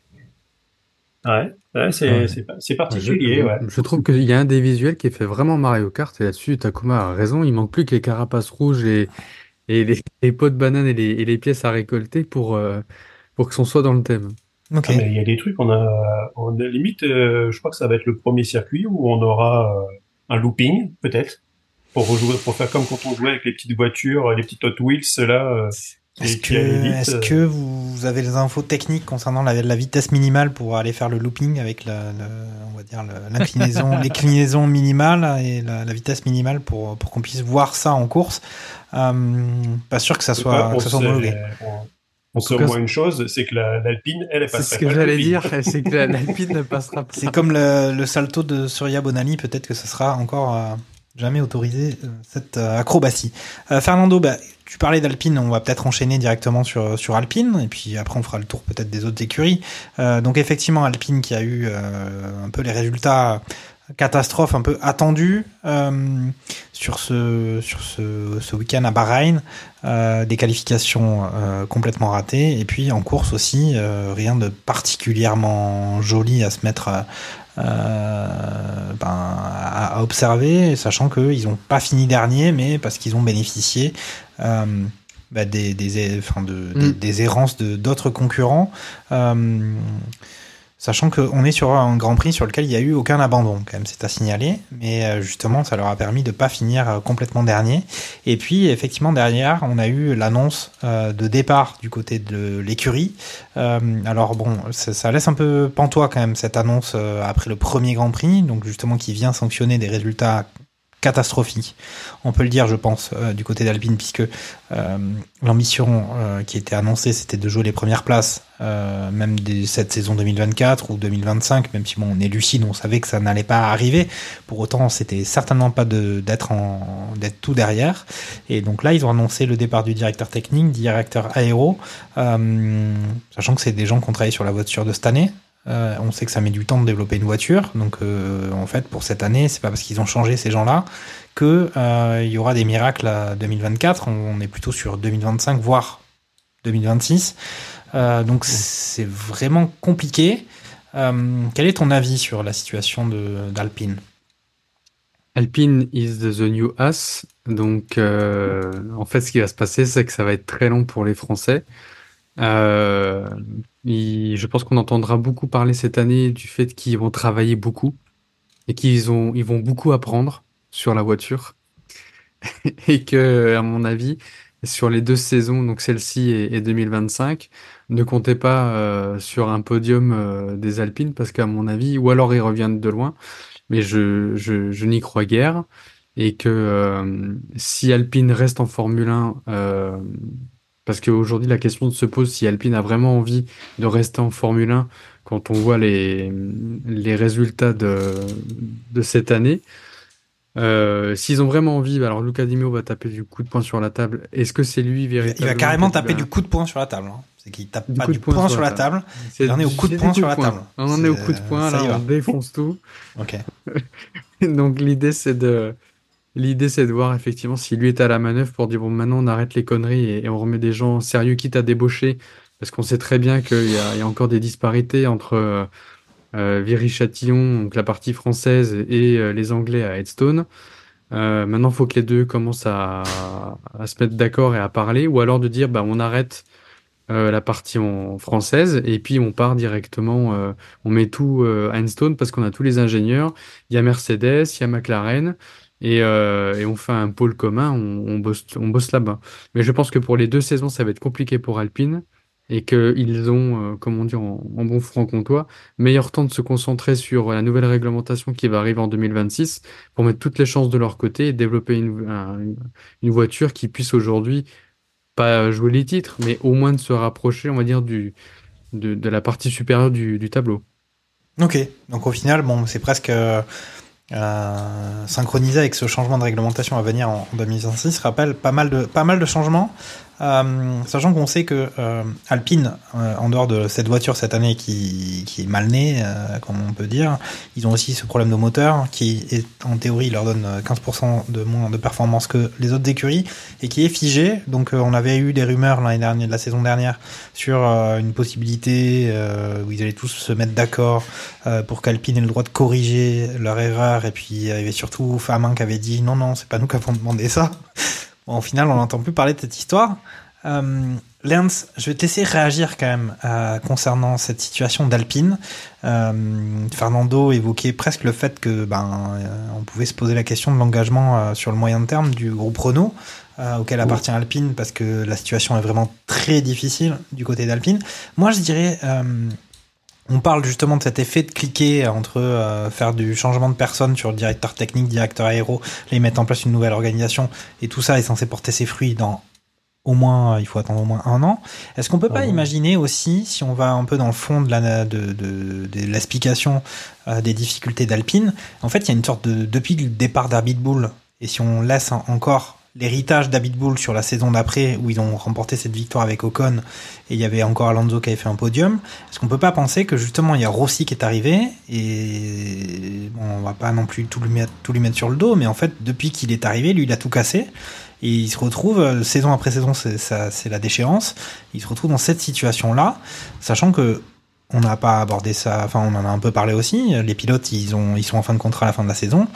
ouais, ouais, c'est, Ouais. c'est, c'est Je, particulier, ouais. je trouve qu'il y a un des visuels qui fait vraiment Mario Kart, et là-dessus, Takuma a raison, il manque plus que les carapaces rouges et, et les, les pots de banane et les, et les pièces à récolter pour, euh, pour que son soit dans le thème. ok. Ah, mais il y a des trucs, on a, on a limite, euh, je crois que ça va être le premier circuit où on aura euh, un looping, peut-être, pour rejouer, pour faire comme quand on jouait avec les petites voitures, les petites Hot Wheels, là, euh, Est-ce qui, que, qui allaient vite. est-ce euh. que vous avez les infos techniques concernant la, la vitesse minimale pour aller faire le looping avec la, le- on va dire le- l'inclinaison, l'inclinaison minimale et la, la vitesse minimale pour, pour qu'on puisse voir ça en course? Euh, pas sûr que ça En tout cas, soit, on que ça soit sait, homologué. on, on sait tout au cas, moins une chose, c'est que la, l'Alpine, elle, elle C'est passerait ce que pas le j'allais looping. dire, c'est que la- l'Alpine ne passera pas. C'est comme le, le salto de Surya Bonali, peut-être que ce sera encore euh, jamais autorisé, euh, cette euh, acrobatie. Euh, Fernando, bah, tu parlais d'Alpine, on va peut-être enchaîner directement sur, sur Alpine, et puis après on fera le tour peut-être des autres écuries. Euh, donc effectivement, Alpine qui a eu euh, un peu les résultats catastrophes un peu attendus euh, sur ce, sur ce, ce week-end à Bahreïn, euh, des qualifications euh, complètement ratées, et puis en course aussi, euh, rien de particulièrement joli à se mettre euh, ben, à, à observer, sachant qu'ils n'ont pas fini dernier, mais parce qu'ils ont bénéficié euh, bah, des, des, enfin de, des, Mm. des errances de d'autres concurrents, euh, sachant qu'on est sur un Grand Prix sur lequel il n'y a eu aucun abandon, quand même, c'est à signaler, mais euh, justement, ça leur a permis de pas finir euh, complètement dernier. Et puis, effectivement, derrière, on a eu l'annonce euh, de départ du côté de l'écurie. Euh, alors bon, ça, ça laisse un peu pantois quand même, cette annonce euh, après le premier Grand Prix, donc justement qui vient sanctionner des résultats catastrophique. On peut le dire, je pense, euh, du côté d'Alpine, puisque euh, l'ambition euh, qui était annoncée, c'était de jouer les premières places, euh, même de cette saison deux mille vingt-quatre ou deux mille vingt-cinq, même si bon, on est lucide, on savait que ça n'allait pas arriver. Pour autant, c'était certainement pas de, d'être, en, d'être tout derrière. Et donc là, ils ont annoncé le départ du directeur technique, directeur aéro, euh, sachant que c'est des gens qui ont travaillé sur la voiture de cette année. Euh, on sait que ça met du temps de développer une voiture, donc euh, en fait pour cette année, c'est pas parce qu'ils ont changé ces gens-là que euh, il y aura des miracles à deux mille vingt-quatre. On est plutôt sur deux mille vingt-cinq, voire deux mille vingt-six. Euh, donc c'est vraiment compliqué. Euh, quel est ton avis sur la situation de, d'Alpine? Alpine is the new us. Donc, euh, en fait, ce qui va se passer, c'est que ça va être très long pour les Français. Euh, il- je pense qu'on entendra beaucoup parler cette année du fait qu'ils vont travailler beaucoup et qu'ils ont, ils vont beaucoup apprendre sur la voiture et que, à mon avis, sur les deux saisons, donc celle-ci et, et deux mille vingt-cinq, ne comptez pas euh, sur un podium euh, des Alpines parce qu'à mon avis, ou alors ils reviennent de loin, mais je, je, je n'y crois guère et que euh, si Alpine reste en Formule un, euh, Parce qu'aujourd'hui, la question se pose si Alpine a vraiment envie de rester en Formule un quand on voit les, les résultats de, de cette année. Euh, s'ils ont vraiment envie, alors Luca Di Meo va taper du coup de poing sur la table. Est-ce que c'est lui véritablement? Il va carrément qui taper va- du coup de poing sur la table. hein. C'est qu'il tape Du pas coup de du poing sur la table. C'est- Il en est au coup de c'est poing du sur la coup de table. On en est au C'est- coup de poing, ça là, y va. on défonce tout. Ok. Donc l'idée c'est de l'idée c'est de voir effectivement si lui est à la manœuvre pour dire bon maintenant on arrête les conneries et, et on remet des gens sérieux quitte à débaucher parce qu'on sait très bien qu'il y a, il y a encore des disparités entre euh, euh, Viry-Châtillon, donc la partie française, et euh, les Anglais à Headstone. Euh, maintenant, il faut que les deux commencent à, à se mettre d'accord et à parler, ou alors de dire bah on arrête euh, la partie en française et puis on part directement, euh, on met tout euh, à Enstone parce qu'on a tous les ingénieurs, il y a Mercedes, il y a McLaren et, euh, et on fait un pôle commun, on, on bosse, on bosse là-bas. Mais je pense que pour les deux saisons, ça va être compliqué pour Alpine et qu'ils ont, euh, comment dire en, en bon franc-comtois, meilleur temps de se concentrer sur la nouvelle réglementation qui va arriver en deux mille vingt-six pour mettre toutes les chances de leur côté et développer une, un- une voiture qui puisse aujourd'hui pas jouer les titres, mais au moins de se rapprocher, on va dire, du, de, de la partie supérieure du, du tableau. Ok. Donc au final, bon, c'est presque euh, euh, synchronisé avec ce changement de réglementation à venir en, en deux mille vingt-six. Rappelle pas mal de pas mal de changements. Euh, sachant qu'on sait que euh, Alpine, euh, en dehors de cette voiture cette année qui, qui est mal née, euh, comme on peut dire, ils ont aussi ce problème de moteur qui, est, en théorie, leur donne quinze pour cent de moins de performance que les autres écuries et qui est figé. Donc euh, on avait eu des rumeurs l'année dernière, de la saison dernière, sur euh, une possibilité euh, où ils allaient tous se mettre d'accord euh, pour qu'Alpine ait le droit de corriger leur erreur. Et puis il y avait surtout Famin qui avait dit non non, c'est pas nous qui avons demandé ça. Bon, au final, on n'entend plus parler de cette histoire. Euh, Lance, je vais te laisser réagir quand même euh, concernant cette situation d'Alpine. Euh, Fernando évoquait presque le fait que ben euh, on pouvait se poser la question de l'engagement euh, sur le moyen terme du groupe Renault, euh, auquel appartient Alpine, parce que la situation est vraiment très difficile du côté d'Alpine. Moi, je dirais... Euh, On parle justement de cet effet de cliquer entre euh, faire du changement de personne sur le directeur technique, directeur aéro, les mettre en place une nouvelle organisation, et tout ça est censé porter ses fruits dans au moins, il faut attendre au moins un an. Est-ce qu'on peut pas Ah bon. imaginer aussi, si on va un peu dans le fond de la de, de, de l'explication euh, des difficultés d'Alpine, en fait il y a une sorte de depuis le départ d'Habitbull, et si on laisse un, encore l'héritage d'Habitbull sur la saison d'après où ils ont remporté cette victoire avec Ocon et il y avait encore Alonso qui avait fait un podium, est-ce qu'on peut pas penser que justement il y a Rossi qui est arrivé et bon, on va pas non plus tout lui mettre, tout lui mettre sur le dos, mais en fait depuis qu'il est arrivé, lui il a tout cassé et il se retrouve euh, saison après saison, c'est, ça, c'est la déchéance, il se retrouve dans cette situation là, sachant que on n'a pas abordé ça, enfin on en a un peu parlé aussi, les pilotes ils, ont, ils sont en fin de contrat à la fin de la saison.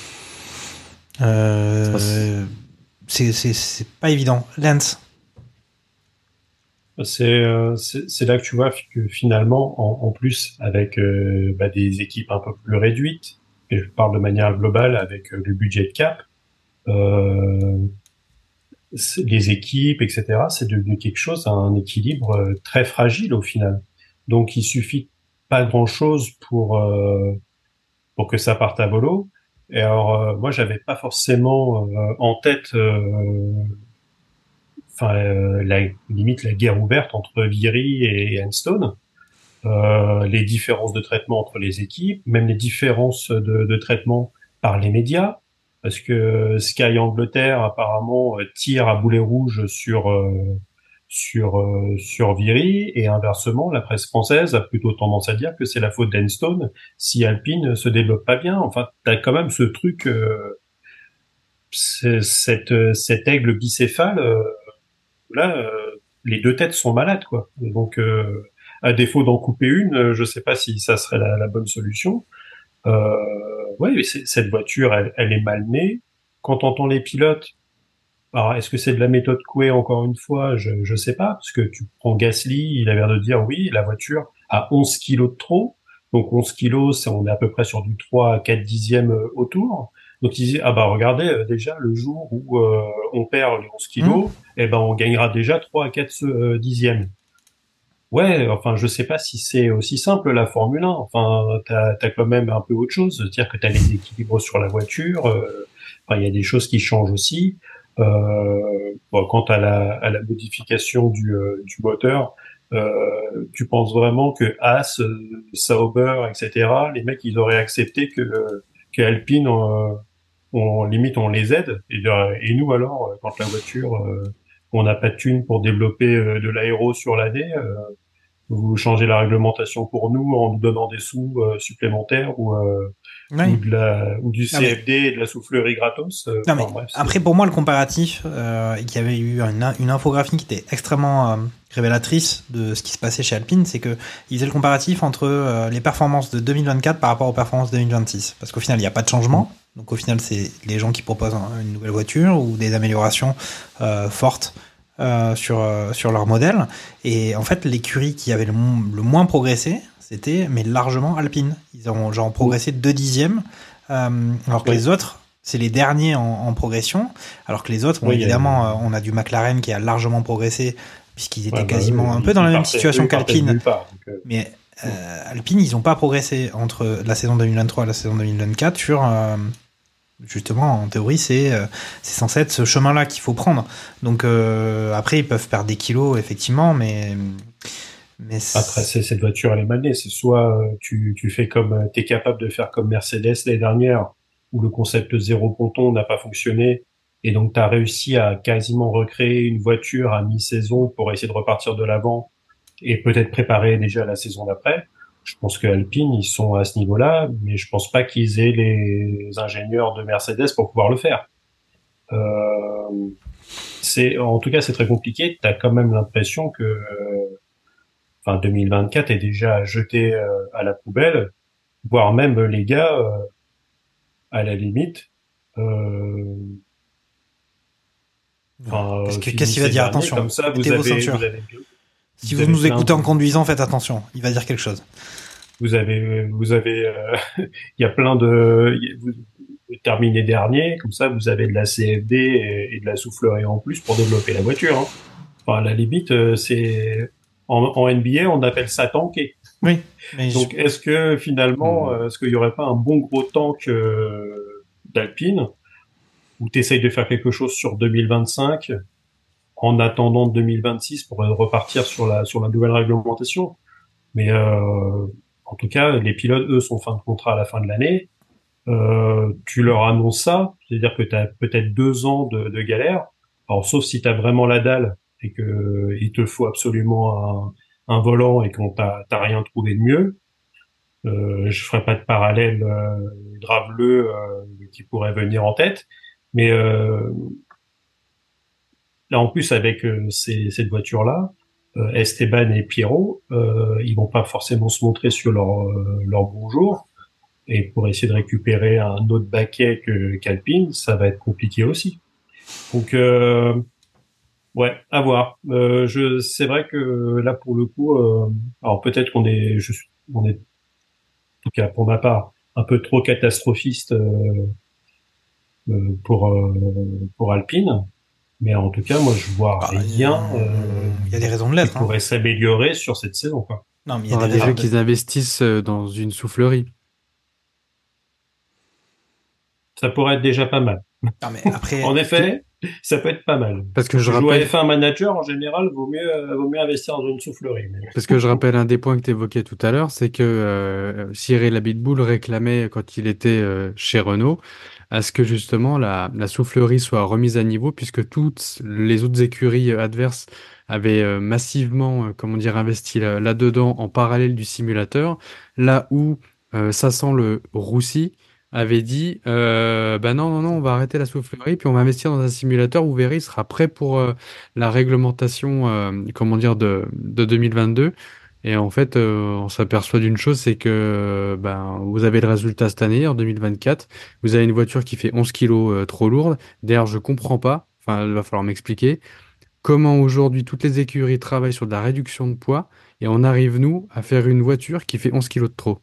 Euh, c'est, c'est, c'est pas évident. Lance. C'est, euh, c'est, c'est là que tu vois que finalement, en, en plus, avec euh, bah, des équipes un peu plus réduites, et je parle de manière globale avec euh, le budget de cap, euh, les équipes, et cetera, c'est devenu quelque chose, un équilibre euh, très fragile au final. Donc il suffit pas grand-chose pour euh, pour que ça parte à volo. Et alors euh, moi j'avais pas forcément euh, en tête euh, enfin euh, la limite la guerre ouverte entre Viry et Enstone, euh, les différences de traitement entre les équipes, même les différences de, de traitement par les médias, parce que Sky Angleterre apparemment tire à boulet rouge sur euh, sur euh, sur Viry, et inversement la presse française a plutôt tendance à dire que c'est la faute d'Enstone si Alpine se développe pas bien. Enfin t'as quand même ce truc euh, c'est, cette cet aigle bicéphale euh, là euh, les deux têtes sont malades quoi. Donc euh, à défaut d'en couper une, euh, je sais pas si ça serait la, la bonne solution. Euh, ouais, c'est, cette voiture elle, elle est mal née. Quand on entend les pilotes, alors, est-ce que c'est de la méthode Coué, encore une fois? Je, je sais pas, parce que tu prends Gasly, il a l'air de dire, oui, la voiture a onze kilos de trop. Donc, onze kilos, c'est, on est à peu près sur du trois à quatre dixièmes autour. Donc, il dit, ah bah, regardez, déjà, le jour où euh, on perd les onze kilos, mmh. eh ben, on gagnera déjà trois à quatre euh, dixièmes. Ouais, enfin, je sais pas si c'est aussi simple, la Formule un. Enfin, t'as, t'as quand même un peu autre chose. C'est-à-dire que t'as les équilibres sur la voiture. Euh, enfin, il y a des choses qui changent aussi. Euh, bon, quant à la, à la modification du, euh, du moteur, euh, tu penses vraiment que Haas, euh, Sauber, et cetera, les mecs, ils auraient accepté que, euh, que Alpine, euh, on, limite, on les aide, et, euh, et nous alors, quand la voiture, euh, on n'a pas de thunes pour développer euh, de l'aéro sur l'année, euh, vous changez la réglementation pour nous en nous donnant des sous euh, supplémentaires ou, euh, Oui. ou, de la, ou du Non, mais- C F D et de la soufflerie gratos. euh, Non, mais enfin, bref, c'est- après, pour moi, le comparatif, euh, et qu'il y avait eu une, une infographie qui était extrêmement euh, révélatrice de ce qui se passait chez Alpine, c'est que ils faisaient le comparatif entre euh, les performances de deux mille vingt-quatre par rapport aux performances de deux mille vingt-six. Parce qu'au final, il n'y a pas de changement. Donc au final, c'est les gens qui proposent un- une nouvelle voiture ou des améliorations euh, fortes euh, sur, euh, sur leur modèle. Et en fait, l'écurie qui avait le, mo- le moins progressé, c'était mais largement Alpine. Ils ont genre progressé de deux dixièmes. Euh, alors que Oui. les autres, c'est les derniers en, en progression, alors que les autres, bon, Oui, il y a- évidemment, euh, on a du McLaren qui a largement progressé, puisqu'ils étaient Ouais, bah, quasiment eux, un peu ils dans la même partaient- situation eux, ils partaient de qu'Alpine. nulle part, donc, euh, Mais euh, Alpine, ils n'ont pas progressé entre la saison deux mille vingt-trois et la saison deux mille vingt-quatre sur... euh, justement, en théorie, c'est euh, c'est censé être ce chemin-là qu'il faut prendre. Donc euh, après, ils peuvent perdre des kilos, effectivement, mais... mais c'est- Après, c'est, cette voiture, elle est mal née. C'est soit euh, tu, tu fais comme, euh, t'es capable de faire comme Mercedes l'année dernière, où le concept zéro ponton n'a pas fonctionné, et donc tu as réussi à quasiment recréer une voiture à mi-saison pour essayer de repartir de l'avant et peut-être préparer déjà la saison d'après. Je pense que Alpine, ils sont à ce niveau-là, mais je pense pas qu'ils aient les ingénieurs de Mercedes pour pouvoir le faire. Euh, c'est, en tout cas, c'est très compliqué. T'as quand même l'impression que, euh, enfin, deux mille vingt-quatre est déjà jeté euh, à la poubelle, voire même les gars, euh, à la limite. Euh, enfin, Qu'est-ce que- euh, qu'est-ce qu'il va finissez dire? dernier, Attention, comme ça, vous mettez vos avez, ceintures. vous avez, Si vous vous avez nous plein écoutez de- en conduisant, faites attention. Il va dire quelque chose. Vous avez, vous avez, euh, il y a plein de, il y a- vous, vous terminez dernier, comme ça, vous avez de la C F D et, et de la soufflerie en plus pour développer la voiture. Hein. Enfin, à la limite, euh, c'est en, en N B A, on appelle ça tanker. Oui. Mais Donc, est-ce que finalement, Hmm. euh, est-ce qu'il y aurait pas un bon gros tank euh, d'Alpine où tu essayes de faire quelque chose sur deux mille vingt-cinq en attendant deux mille vingt-six pour repartir sur la sur la nouvelle réglementation? Mais euh, en tout cas, les pilotes, eux, sont fin de contrat à la fin de l'année. Euh, tu leur annonces ça, c'est-à-dire que tu as peut-être deux ans de, de galère. Alors, sauf si tu as vraiment la dalle et que il te faut absolument un, un volant et qu'on t'a t'as rien trouvé de mieux. Euh, je ferai pas de parallèle euh, graveleux euh, qui pourrait venir en tête, mais euh, là en plus avec euh, ces, cette voiture-là, euh, Esteban et Pierrot, euh, ils vont pas forcément se montrer sur leur euh, leur bon jour. Et pour essayer de récupérer un autre baquet que qu'Alpine, ça va être compliqué aussi. Donc euh, ouais, à voir. Euh, je, c'est vrai que là pour le coup, euh, alors peut-être qu'on est, je, suis- on est, en tout cas pour ma part, un peu trop catastrophiste euh, euh, pour euh, pour Alpine, mais en tout cas moi je vois Ah, rien euh, euh, il y a des raisons de qui l'être. hein. pourrait s'améliorer sur cette saison, quoi. Non, mais il Il y a faudra des déjà raisons. de- qu'ils investissent euh, dans une soufflerie. Ça pourrait être déjà pas mal. Non, mais après, En effet, ça peut être pas mal. Parce que je Je joue à rappelle, F un manager, en général, vaut mieux, euh, vaut mieux investir dans une soufflerie. Mais... parce que je rappelle un des points que tu évoquais tout à l'heure, c'est que euh, Cyril Abitboul réclamait quand il était euh, chez Renault à ce que justement la, la soufflerie soit remise à niveau, puisque toutes les autres écuries euh, adverses avaient euh, massivement, euh, comment dire, investi là- là-dedans en parallèle du simulateur, là où euh, ça sent le roussi avait dit euh, bah non non non on va arrêter la soufflerie puis on va investir dans un simulateur, vous verrez il sera prêt pour euh, la réglementation euh, comment dire de, de deux mille vingt-deux. Et en fait euh, on s'aperçoit d'une chose, c'est que euh, ben vous avez le résultat cette année en deux mille vingt-quatre, vous avez une voiture qui fait onze kilos euh, trop lourde. D'ailleurs je comprends pas, enfin il va falloir m'expliquer comment aujourd'hui toutes les écuries travaillent sur de la réduction de poids et on arrive nous à faire une voiture qui fait onze kilos de trop.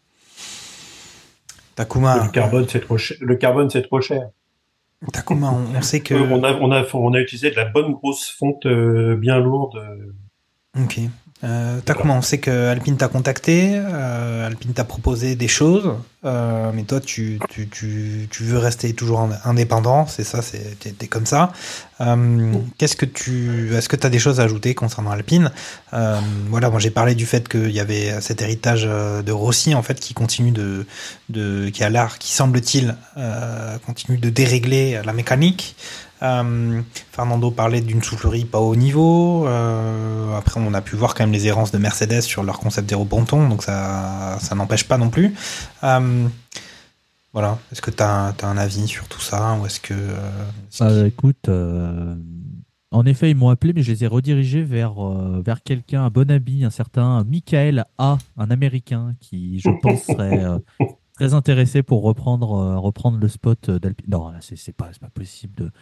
Takuma, Le carbone, c'est trop cher. Le carbone, c'est trop cher. Takuma, on, on sait que. Euh, on a, on a, on a utilisé de la bonne grosse fonte euh, bien lourde. euh. Ok. Euh, Takuma, on sait que Alpine t'a contacté, euh, Alpine t'a proposé des choses, euh, mais toi tu, tu, tu, tu veux rester toujours indépendant, c'est ça, c'est, t'es, t'es comme ça. Euh, qu'est-ce que tu, est-ce que tu as des choses à ajouter concernant Alpine? euh, Voilà, moi j'ai parlé du fait qu'il y avait cet héritage de Rossi en fait qui continue de, de qui a l'art, qui semble-t-il euh, continue de dérégler la mécanique. Euh, Fernando parlait d'une soufflerie pas au haut niveau. Euh, après, on a pu voir quand même les errances de Mercedes sur leur concept zéro ponton, donc ça, ça n'empêche pas non plus. Euh, voilà. Est-ce que tu as un avis sur tout ça, ou est-ce que est-ce Ah, qu'il... écoute, euh, en effet, ils m'ont appelé, mais je les ai redirigés vers euh, vers quelqu'un, un bon ami, un certain Michael A, un Américain, qui, je pense, serait euh, très intéressé pour reprendre euh, reprendre le spot d'Alpine. Non, là, c'est, c'est pas c'est pas possible de.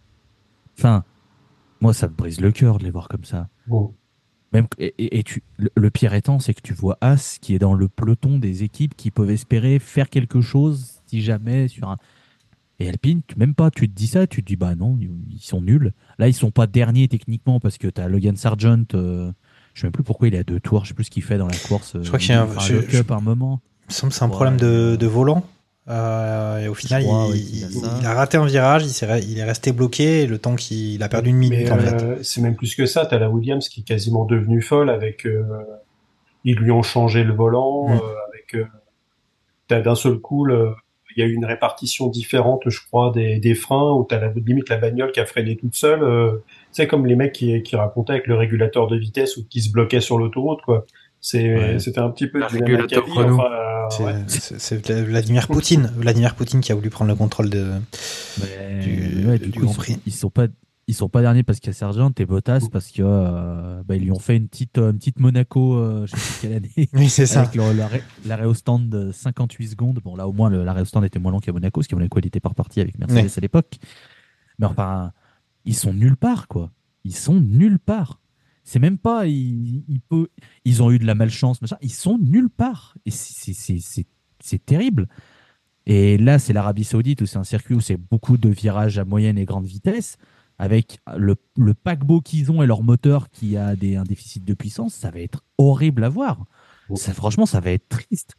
Enfin, moi, ça me brise le cœur de les voir comme ça. Bon. Même, et, et, et tu, le, le pire étant, c'est que tu vois As qui est dans le peloton des équipes qui peuvent espérer faire quelque chose si jamais sur un. Et Alpine, tu- même pas, tu te dis ça, tu te dis bah non, ils, ils sont nuls. Là, ils sont pas derniers techniquement parce que tu as Logan Sargent, euh, je sais même plus pourquoi il est à deux tours, je sais plus ce qu'il fait dans la course. Je crois euh, qu'il y a un- il fait je- lock-up je- à un moment. Il me semble que c'est un Ouais, problème de, euh, de volant. Euh, et au final, crois, il, ouais, qu'il a il- ça. il a raté un virage, il, s'est, re- il est resté bloqué, et le temps qu'il il a perdu une minute Mais en fait. euh, c'est même plus que ça. T'as la Williams qui est quasiment devenue folle avec. Euh, ils lui ont changé le volant. Mm. Euh, avec. Euh, t'as d'un seul coup, le- il y a eu une répartition différente, je crois, des, des freins où t'as la limite la bagnole qui a freiné toute seule. Euh, c'est comme les mecs qui, qui racontaient avec le régulateur de vitesse ou qui se bloquaient sur l'autoroute, quoi. C'est, Ouais. c'était un petit peu Le du même régulateur acabit. chrono. Enfin, euh, C'est, ouais. c'est- c'est Vladimir Poutine, Vladimir Poutine qui a voulu prendre le contrôle de. Mais, du- ouais, du du coup, Grand ils sont, Prix. ils sont pas, ils sont pas derniers parce qu'il y a Sargent et Bottas parce que euh, bah, ils lui ont fait une petite, euh, une petite Monaco, euh, je sais plus quelle année, Oui, c'est ça. avec le- l'arrêt, l'arrêt au stand de cinquante-huit secondes. Bon, là au moins le- l'arrêt au stand était moins long qu'à Monaco, parce qu'à Monaco il était pas reparti avec Mercedes Ouais. à l'époque. Mais enfin, ils sont nulle part, quoi. Ils sont nulle part. C'est même pas, ils, ils, peut- ils ont eu de la malchance, machin. Ils sont nulle part. Et c'est, c'est, c'est, c'est, c'est terrible. Et là, c'est l'Arabie Saoudite où c'est un circuit où c'est beaucoup de virages à moyenne et grande vitesse, avec le, le paquebot qu'ils ont et leur moteur qui a des, un déficit de puissance. Ça va être horrible à voir. Ça, franchement, ça va être triste.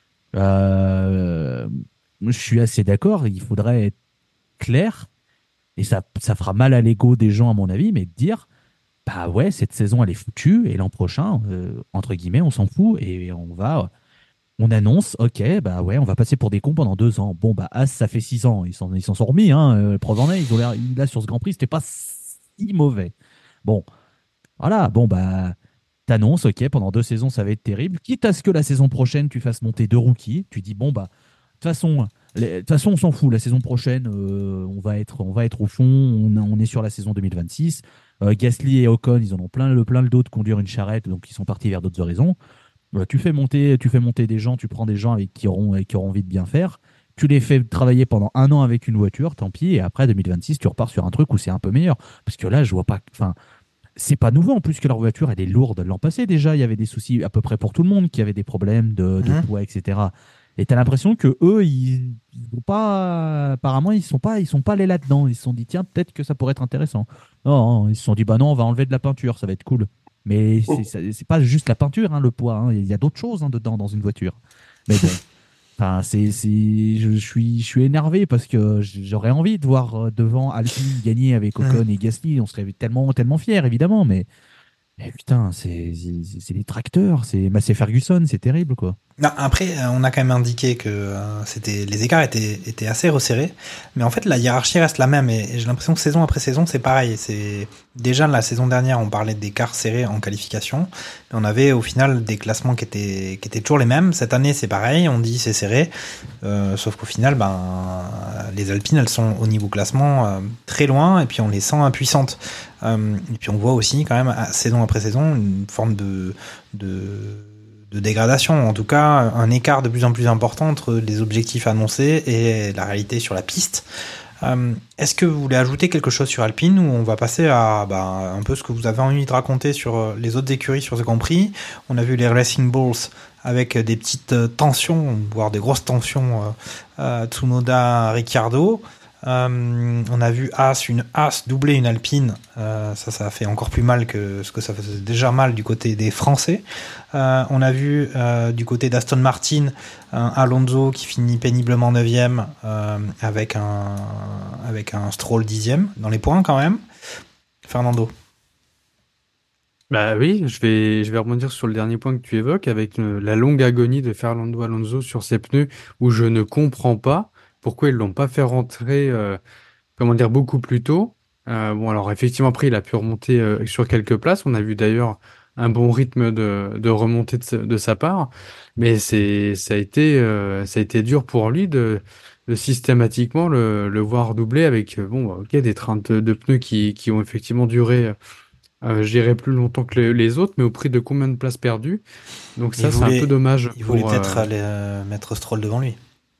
Euh, je suis assez d'accord. Il faudrait être clair. Et ça, ça fera mal à l'ego des gens, à mon avis, mais de dire, bah ouais, cette saison, elle est foutue, et l'an prochain, euh, entre guillemets, on s'en fout, et on va, on annonce, ok, bah ouais, on va passer pour des cons pendant deux ans. Bon, bah, As, ça fait six ans, ils s'en, ils s'en sont remis, hein, euh, preuve en est, ils ont l'air, là, sur ce Grand Prix, c'était pas si mauvais. Bon, voilà, bon, bah, t'annonces, ok, pendant deux saisons, ça va être terrible, quitte à ce que la saison prochaine, tu fasses monter deux rookies, tu dis, bon, bah, de toute façon, les- de toute façon, on s'en fout. La saison prochaine, euh, on va être, on va être au fond. On, on est sur la saison deux mille vingt-six. Euh, Gasly et Ocon, ils en ont plein le plein le dos de conduire une charrette, donc ils sont partis vers d'autres horizons. Voilà, tu fais monter, tu fais monter des gens, tu prends des gens avec qui auront, qui auront envie de bien faire. Tu les fais travailler pendant un an avec une voiture, tant pis. Et après deux mille vingt-six, tu repars sur un truc où c'est un peu meilleur. Parce que là, je vois pas. Enfin, c'est pas nouveau en plus que leur voiture elle est lourde. L'an passé déjà, il y avait des soucis à peu près pour tout le monde, qui avait des problèmes de, de Mhm. poids, et cetera. Et t'as l'impression que eux, ils, ils ont pas, apparemment, ils sont pas, ils sont pas allés là-dedans. Ils se sont dit tiens, peut-être que ça pourrait être intéressant. Non, ils se sont dit bah non, on va enlever de la peinture, ça va être cool. Mais c'est, ça- c'est pas juste la peinture, hein, le poids. hein. Il y a d'autres choses hein, dedans dans une voiture. Mais bon. Enfin, c'est, c'est, je, je suis, je suis énervé parce que j'aurais envie de voir euh, devant Alpine gagner avec Ocon et Gasly. On serait tellement, tellement fiers, évidemment. Mais, mais putain, c'est, c'est, c'est les tracteurs, c'est Massey Ferguson, c'est terrible, quoi. Non, après, euh, on a quand même indiqué que euh, c'était les écarts étaient, étaient assez resserrés, mais en fait la hiérarchie reste la même, et, et j'ai l'impression que saison après saison c'est pareil. C'est déjà la saison dernière on parlait d'écarts serrés en qualification, mais on avait au final des classements qui étaient qui étaient toujours les mêmes. Cette année c'est pareil, on dit c'est serré, euh, sauf qu'au final ben les Alpines elles sont au niveau classement euh, très loin, et puis on les sent impuissantes. Euh, et puis on voit aussi quand même saison après saison une forme de de de dégradation, en tout cas un écart de plus en plus important entre les objectifs annoncés et la réalité sur la piste. Euh, est-ce que vous voulez ajouter quelque chose sur Alpine, ou on va passer à bah, un peu ce que vous avez envie de raconter sur les autres écuries sur ce Grand Prix? On a vu les Racing Bulls avec des petites tensions, voire des grosses tensions, euh, euh, Tsunoda, Ricciardo. Euh, on a vu As, une As doubler une Alpine. Euh, ça, ça a fait encore plus mal que ce que ça faisait déjà mal du côté des Français. Euh, on a vu euh, du côté d'Aston Martin un Alonso qui finit péniblement neuvième euh, avec un avec un Stroll dixième dans les points quand même. Fernando. Bah oui, je vais, je vais rebondir sur le dernier point que tu évoques avec euh, la longue agonie de Fernando Alonso sur ses pneus où je ne comprends pas pourquoi ils l'ont pas fait rentrer, euh, comment dire, beaucoup plus tôt. Euh, bon, alors effectivement, après, il a pu remonter euh, sur quelques places. On a vu d'ailleurs un bon rythme de, de remontée de, sa- de sa part, mais c'est, ça a été, euh, ça a été dur pour lui de, de systématiquement le, le voir doubler avec, euh, bon, bah, ok, des trains de, de pneus qui, qui ont effectivement duré. Euh, je dirais plus longtemps que les, les autres, mais au prix de combien de places perdues. Donc ça, Il c'est un voulait- peu dommage. Il voulait pour, peut-être euh, aller euh, mettre Stroll devant lui.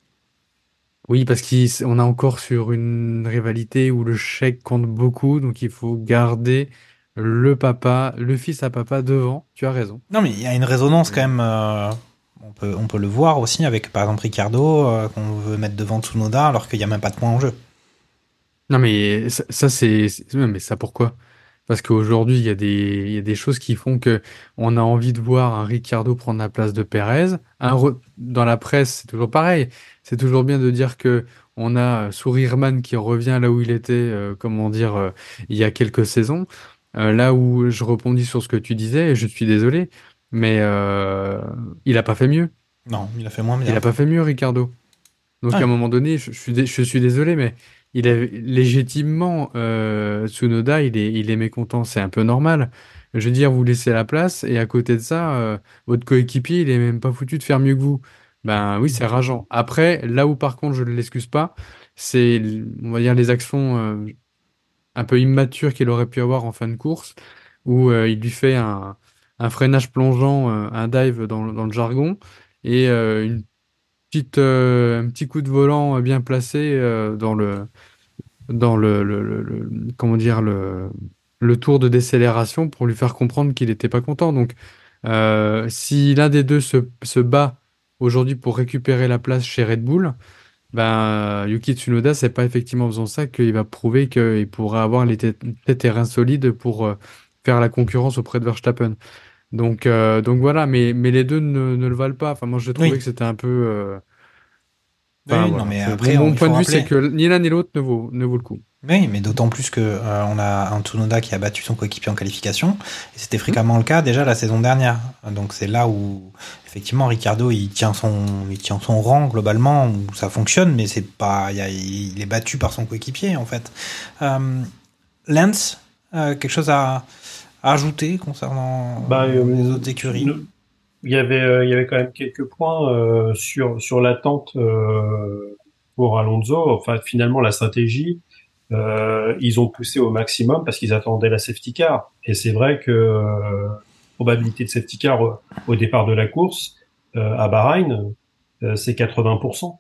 Oui, parce qu'on a encore sur une rivalité où le chèque compte beaucoup, donc il faut garder le papa, le fils à papa devant. Tu as raison. Non, mais il y a une résonance quand même. euh, on, peut, on peut le voir aussi avec, par exemple, Ricardo, euh, qu'on veut mettre devant Tsunoda alors qu'il n'y a même pas de points en jeu. Non, mais ça, ça, c'est, c'est- non, mais ça pourquoi? Parce qu'aujourd'hui, il y a des, il y a des choses qui font que on a envie de voir un Ricciardo prendre la place de Pérez. Un re- Dans la presse, c'est toujours pareil. C'est toujours bien de dire que on a Sourirman qui revient là où il était, euh, comment dire, euh, il y a quelques saisons. Euh, là où je rebondis sur ce que tu disais, et je suis désolé, mais euh, il a pas fait mieux. Non, il a fait moins Il bien. a pas fait mieux, Ricardo. Donc Ouais. à un moment donné, je, je suis, dé- je suis désolé, mais il est légitimement euh, Tsunoda, il est, il est mécontent, c'est un peu normal. Je veux dire, vous laissez la place et à côté de ça, euh, votre coéquipier, il est même pas foutu de faire mieux que vous. Ben oui, c'est rageant. Après, là où par contre je ne l'excuse pas, c'est, on va dire, les actions euh, un peu immatures qu'il aurait pu avoir en fin de course, où euh, il lui fait un, un freinage plongeant, euh, un dive dans, le- dans le jargon, et euh, une petite, euh, un petit coup de volant euh, bien placé euh, dans le, dans le, le, le- le- comment dire, le, le tour de décélération pour lui faire comprendre qu'il n'était pas content. Donc, euh, si l'un des deux se, se bat aujourd'hui pour récupérer la place chez Red Bull, ben, Yuki Tsunoda, c'est pas effectivement en faisant ça qu'il va prouver qu'il pourra avoir les têtes têtes et reins solides pour euh, faire la concurrence auprès de Verstappen. Donc, euh, donc voilà, mais, mais les deux ne, ne le valent pas. Enfin, moi, j'ai trouvé Oui. que c'était un peu. euh, Oui, Enfin, non, voilà. mais C'est- après, mon, on- mon il point faut de vue, rappeler- c'est que ni l'un ni l'autre ne vaut, ne vaut le coup. Oui, mais d'autant plus que euh, on a un Tsunoda qui a battu son coéquipier en qualification, et c'était fréquemment le cas déjà la saison dernière. Donc c'est là où effectivement Ricardo il tient son il tient son rang globalement où ça fonctionne, mais c'est pas il, y a- il est battu par son coéquipier en fait. Euh, Lance, euh, quelque chose à, à ajouter concernant Bah, euh, euh, les autres écuries? nous- Il y avait, euh, il y avait quand même quelques points euh, sur sur l'attente euh, pour Alonso. Enfin, finalement, la stratégie, euh, ils ont poussé au maximum parce qu'ils attendaient la safety car. Et c'est vrai que euh, probabilité de safety car au, au départ de la course euh, à Bahreïn, euh, c'est quatre-vingts pour cent.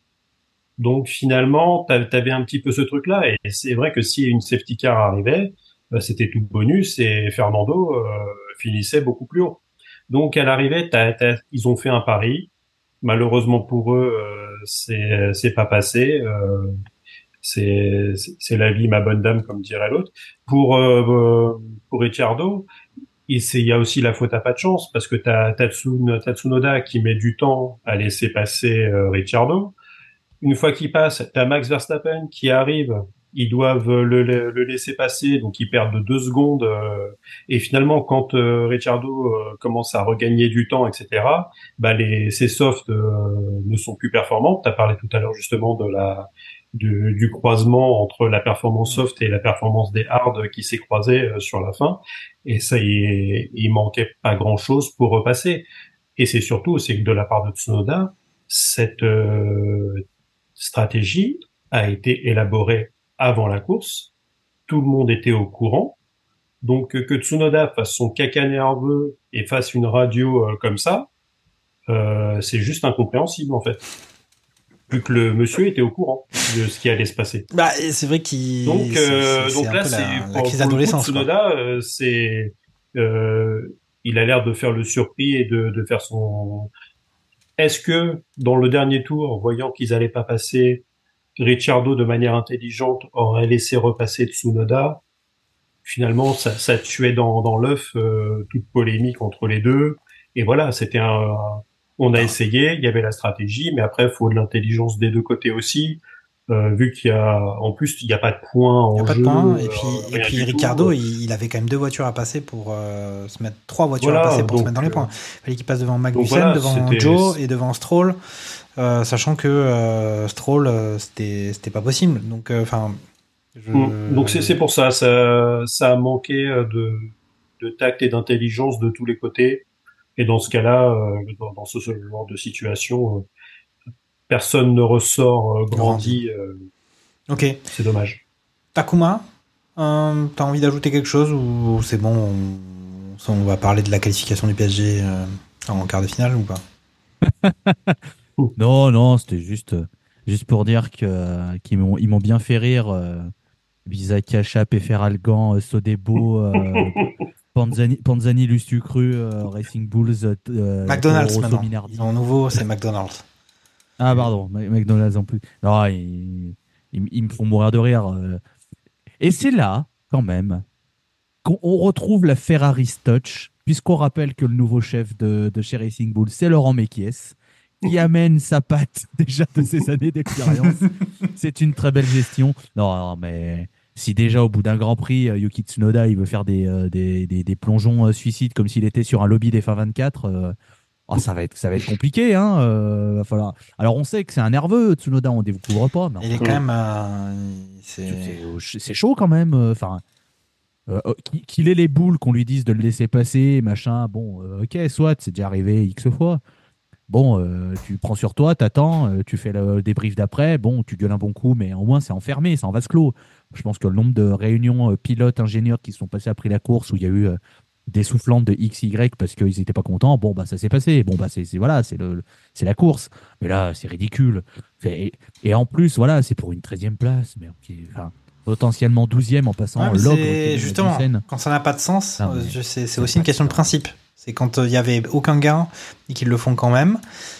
Donc finalement, t'a- t'avais un petit peu ce truc-là. Et c'est vrai que si une safety car arrivait, euh, c'était tout bonus et Fernando euh, finissait beaucoup plus haut. Donc à l'arrivée, t'as- t'as- ils ont fait un pari. Malheureusement pour eux, euh, c'est c'est pas passé. Euh, c'est c'est c'est la vie, ma bonne dame, comme dirait l'autre. Pour euh, euh, pour Ricciardo, et c'est il y a aussi la faute à pas de chance parce que t'as Tatsun, Tatsunoda qui met du temps à laisser passer euh, Ricciardo. Une fois qu'il passe, t'as Max Verstappen qui arrive. Ils doivent le, le, le laisser passer, donc ils perdent deux secondes. euh, et finalement, quand euh, Ricciardo euh, commence à regagner du temps, et cetera, bah les ces softs euh, ne sont plus performants. T'as parlé tout à l'heure justement de la du, du croisement entre la performance soft et la performance des hard qui s'est croisée euh, sur la fin. Et ça, il, il manquait pas grand-chose pour repasser. Et c'est surtout, c'est que de la part de Tsunoda, cette euh, stratégie a été élaborée avant la course. Tout le monde était au courant. Donc que Tsunoda fasse son caca nerveux et fasse une radio euh, comme ça, euh, c'est juste incompréhensible en fait. Vu que le monsieur était au courant de ce qui allait se passer. Bah, et c'est vrai qu'il. Donc, c'est- euh, c'est- donc c'est un là, peu c'est la, la pour, crise pour le coup, d'adolescence. quoi. Tsunoda, euh, c'est, euh, il a l'air de faire le surpris et de, de faire son. Est-ce que dans le dernier tour, voyant qu'ils allaient pas passer, Ricciardo, de manière intelligente, aurait laissé repasser Tsunoda, finalement, ça, ça tuait dans, dans l'œuf euh, toute polémique entre les deux. Et voilà, c'était un... On a essayé, il y avait la stratégie, mais après, il faut de l'intelligence des deux côtés aussi. Euh, vu qu'il y a, en plus, il n'y a pas de points en Il n'y a pas jeu. de points. Et euh, puis, et rien puis du Ricardo, tout. il, il avait quand même deux voitures à passer pour euh, se mettre, trois voitures Voilà, à passer pour se donc, mettre dans les euh, points. Il fallait qu'il passe devant Magnussen, voilà, devant c'était- Joe et devant Stroll, euh, sachant que euh, Stroll, euh, c'était, c'était pas possible. Donc, enfin. je... Mm. Donc c'est c'est pour ça, ça, ça a manqué euh, de, de tact et d'intelligence de tous les côtés. Et dans ce cas-là, euh, dans, dans ce, ce genre de situation, euh, personne ne ressort euh, grandi. euh, Ok. c'est dommage. Takuma, euh, t'as envie d'ajouter quelque chose ou c'est bon, on, on va parler de la qualification du P S G euh, en quart de finale ou pas? Non, non, c'était juste, euh, juste pour dire que, euh, qu'ils m'ont, ils m'ont bien fait rire. Euh, Bisaka, Chap, Feralgan, euh, Sodebo, euh, Panzani, Panzani Lustucru, euh, Racing Bulls, euh, McDonald's Toro Rosso, maintenant. Minardi. Ils ont nouveau, c'est McDonald's. Ah, pardon, Ma- McDonald's en plus. Non, ils, ils, ils me font mourir de rire. euh. Et c'est là, quand même, qu'on on retrouve la Ferrari Touch, puisqu'on rappelle que le nouveau chef de, de chez Racing Bull, c'est Laurent Mekies, qui amène sa patte déjà de ses années d'expérience. C'est une très belle gestion. Non, non, mais si déjà au bout d'un Grand Prix, euh, Yuki Tsunoda, il veut faire des, euh, des, des, des plongeons euh, suicides comme s'il était sur un lobby des F un vingt-quatre, euh, oh, ça va être, ça va être compliqué. Hein, euh, va falloir... Alors on sait que c'est un nerveux, Tsunoda, on ne découvre pas. Mais Il est enfin, quand même, euh, c'est... c'est c'est chaud quand même. euh, Enfin, euh, euh, qu'il qu'il ait les boules, qu'on lui dise de le laisser passer, machin. Bon, euh, ok, soit, c'est déjà arrivé X fois. Bon, euh, tu prends sur toi, t'attends, euh, tu fais le débrief d'après. Bon, tu gueules un bon coup, mais au moins c'est enfermé, c'est en vase clos. Je pense que le nombre de réunions euh, pilotes, ingénieurs qui se sont passés après la course où il y a eu euh, des soufflantes de X, Y parce qu'ils n'étaient pas contents, bon, bah ça s'est passé. Bon, bah c'est c'est- voilà, c'est le, c'est la course. Mais là, c'est ridicule. Fait- Et, et en plus, voilà, c'est pour une treizième place, mais ok, enfin, potentiellement douzième en passant Ouais, mais l'ogre. c'est justement, quand ça n'a pas de sens, Non, euh, mais je- c'est c'est c'est aussi pas une question de principe. C'est quand il n'y avait aucun gain et qu'ils le font quand même,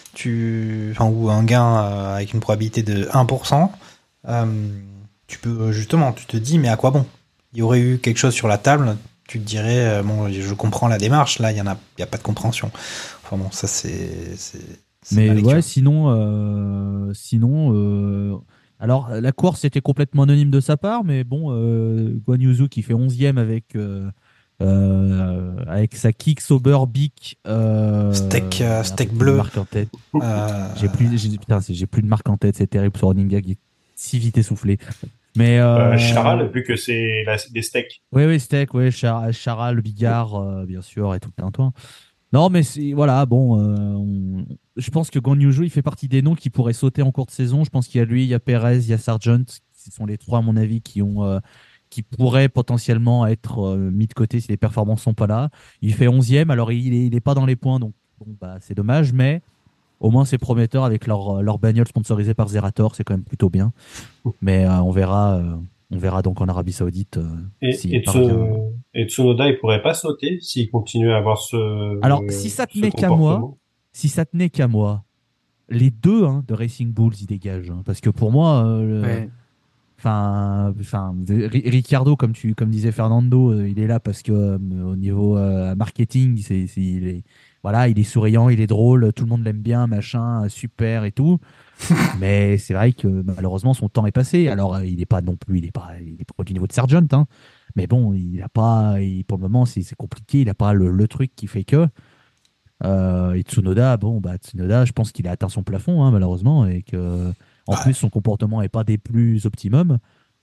tu, enfin, ou un gain euh, avec une probabilité de un pour cent, euh, tu peux justement, tu te dis, mais à quoi bon? Il y aurait eu quelque chose sur la table, tu te dirais, euh, bon, je comprends la démarche, là, il n'y a, il y a pas de compréhension. Enfin bon, ça c'est. c'est- c'est ma Mais lecture. ouais, sinon, euh, sinon, euh, alors la course était complètement anonyme de sa part, mais bon, euh, Guan Yuzu qui fait onzième avec euh, euh, avec sa kick sober bic, euh, Steak, euh, un steak peu plus bleu. de marque en tête. Euh, J'ai plus, j'ai, putain, c'est- j'ai plus de marque en tête, c'est terrible ce running gag, il est si vite essoufflé. Mais euh, Euh, Charal, vu que c'est la- des steaks. oui, oui, steak, oui, Char Charal, Bigard, euh, bien sûr, et tout le tintouin. Non, mais c'est, voilà, bon, euh, on- je pense que Guan Yu Zhou, il fait partie des noms qui pourraient sauter en cours de saison. Je pense qu'il y a lui, il y a Perez, il y a Sargent. Ce sont les trois, à mon avis, qui ont, euh, qui pourraient potentiellement être euh, mis de côté si les performances sont pas là. Il fait onzième, alors il est, il est pas dans les points, donc bon, bah, c'est dommage, mais au moins c'est prometteur avec leur, leur bagnole sponsorisée par Zerator, c'est quand même plutôt bien. Mais euh, on verra, euh, on verra donc en Arabie Saoudite euh, Et, s'il et, parvient. Tsu- et Tsunoda, il pourrait pas sauter s'il continue à avoir ce. Alors, si ça ce tenait qu'à comportement. moi, si ça tenait qu'à moi, les deux hein, de Racing Bulls, ils dégagent. hein. parce que pour moi, euh, le- Ouais. enfin, enfin, Ri- Ricciardo, comme tu, comme disait Fernando, euh, il est là parce que euh, au niveau euh, marketing, c'est, c'est- il est, voilà, il est souriant, il est drôle, tout le monde l'aime bien, machin, super et tout. Mais c'est vrai que malheureusement son temps est passé. Alors euh, il n'est pas non plus, il est pas, il est pas du niveau de Sargent, hein. Mais bon, il a pas, il- pour le moment c'est c'est compliqué. Il n'a pas le, le truc qui fait que. Euh, et Tsunoda, bon, bah, Tsunoda, je pense qu'il a atteint son plafond, hein, malheureusement, et que, en Ouais. plus, son comportement n'est pas des plus optimum.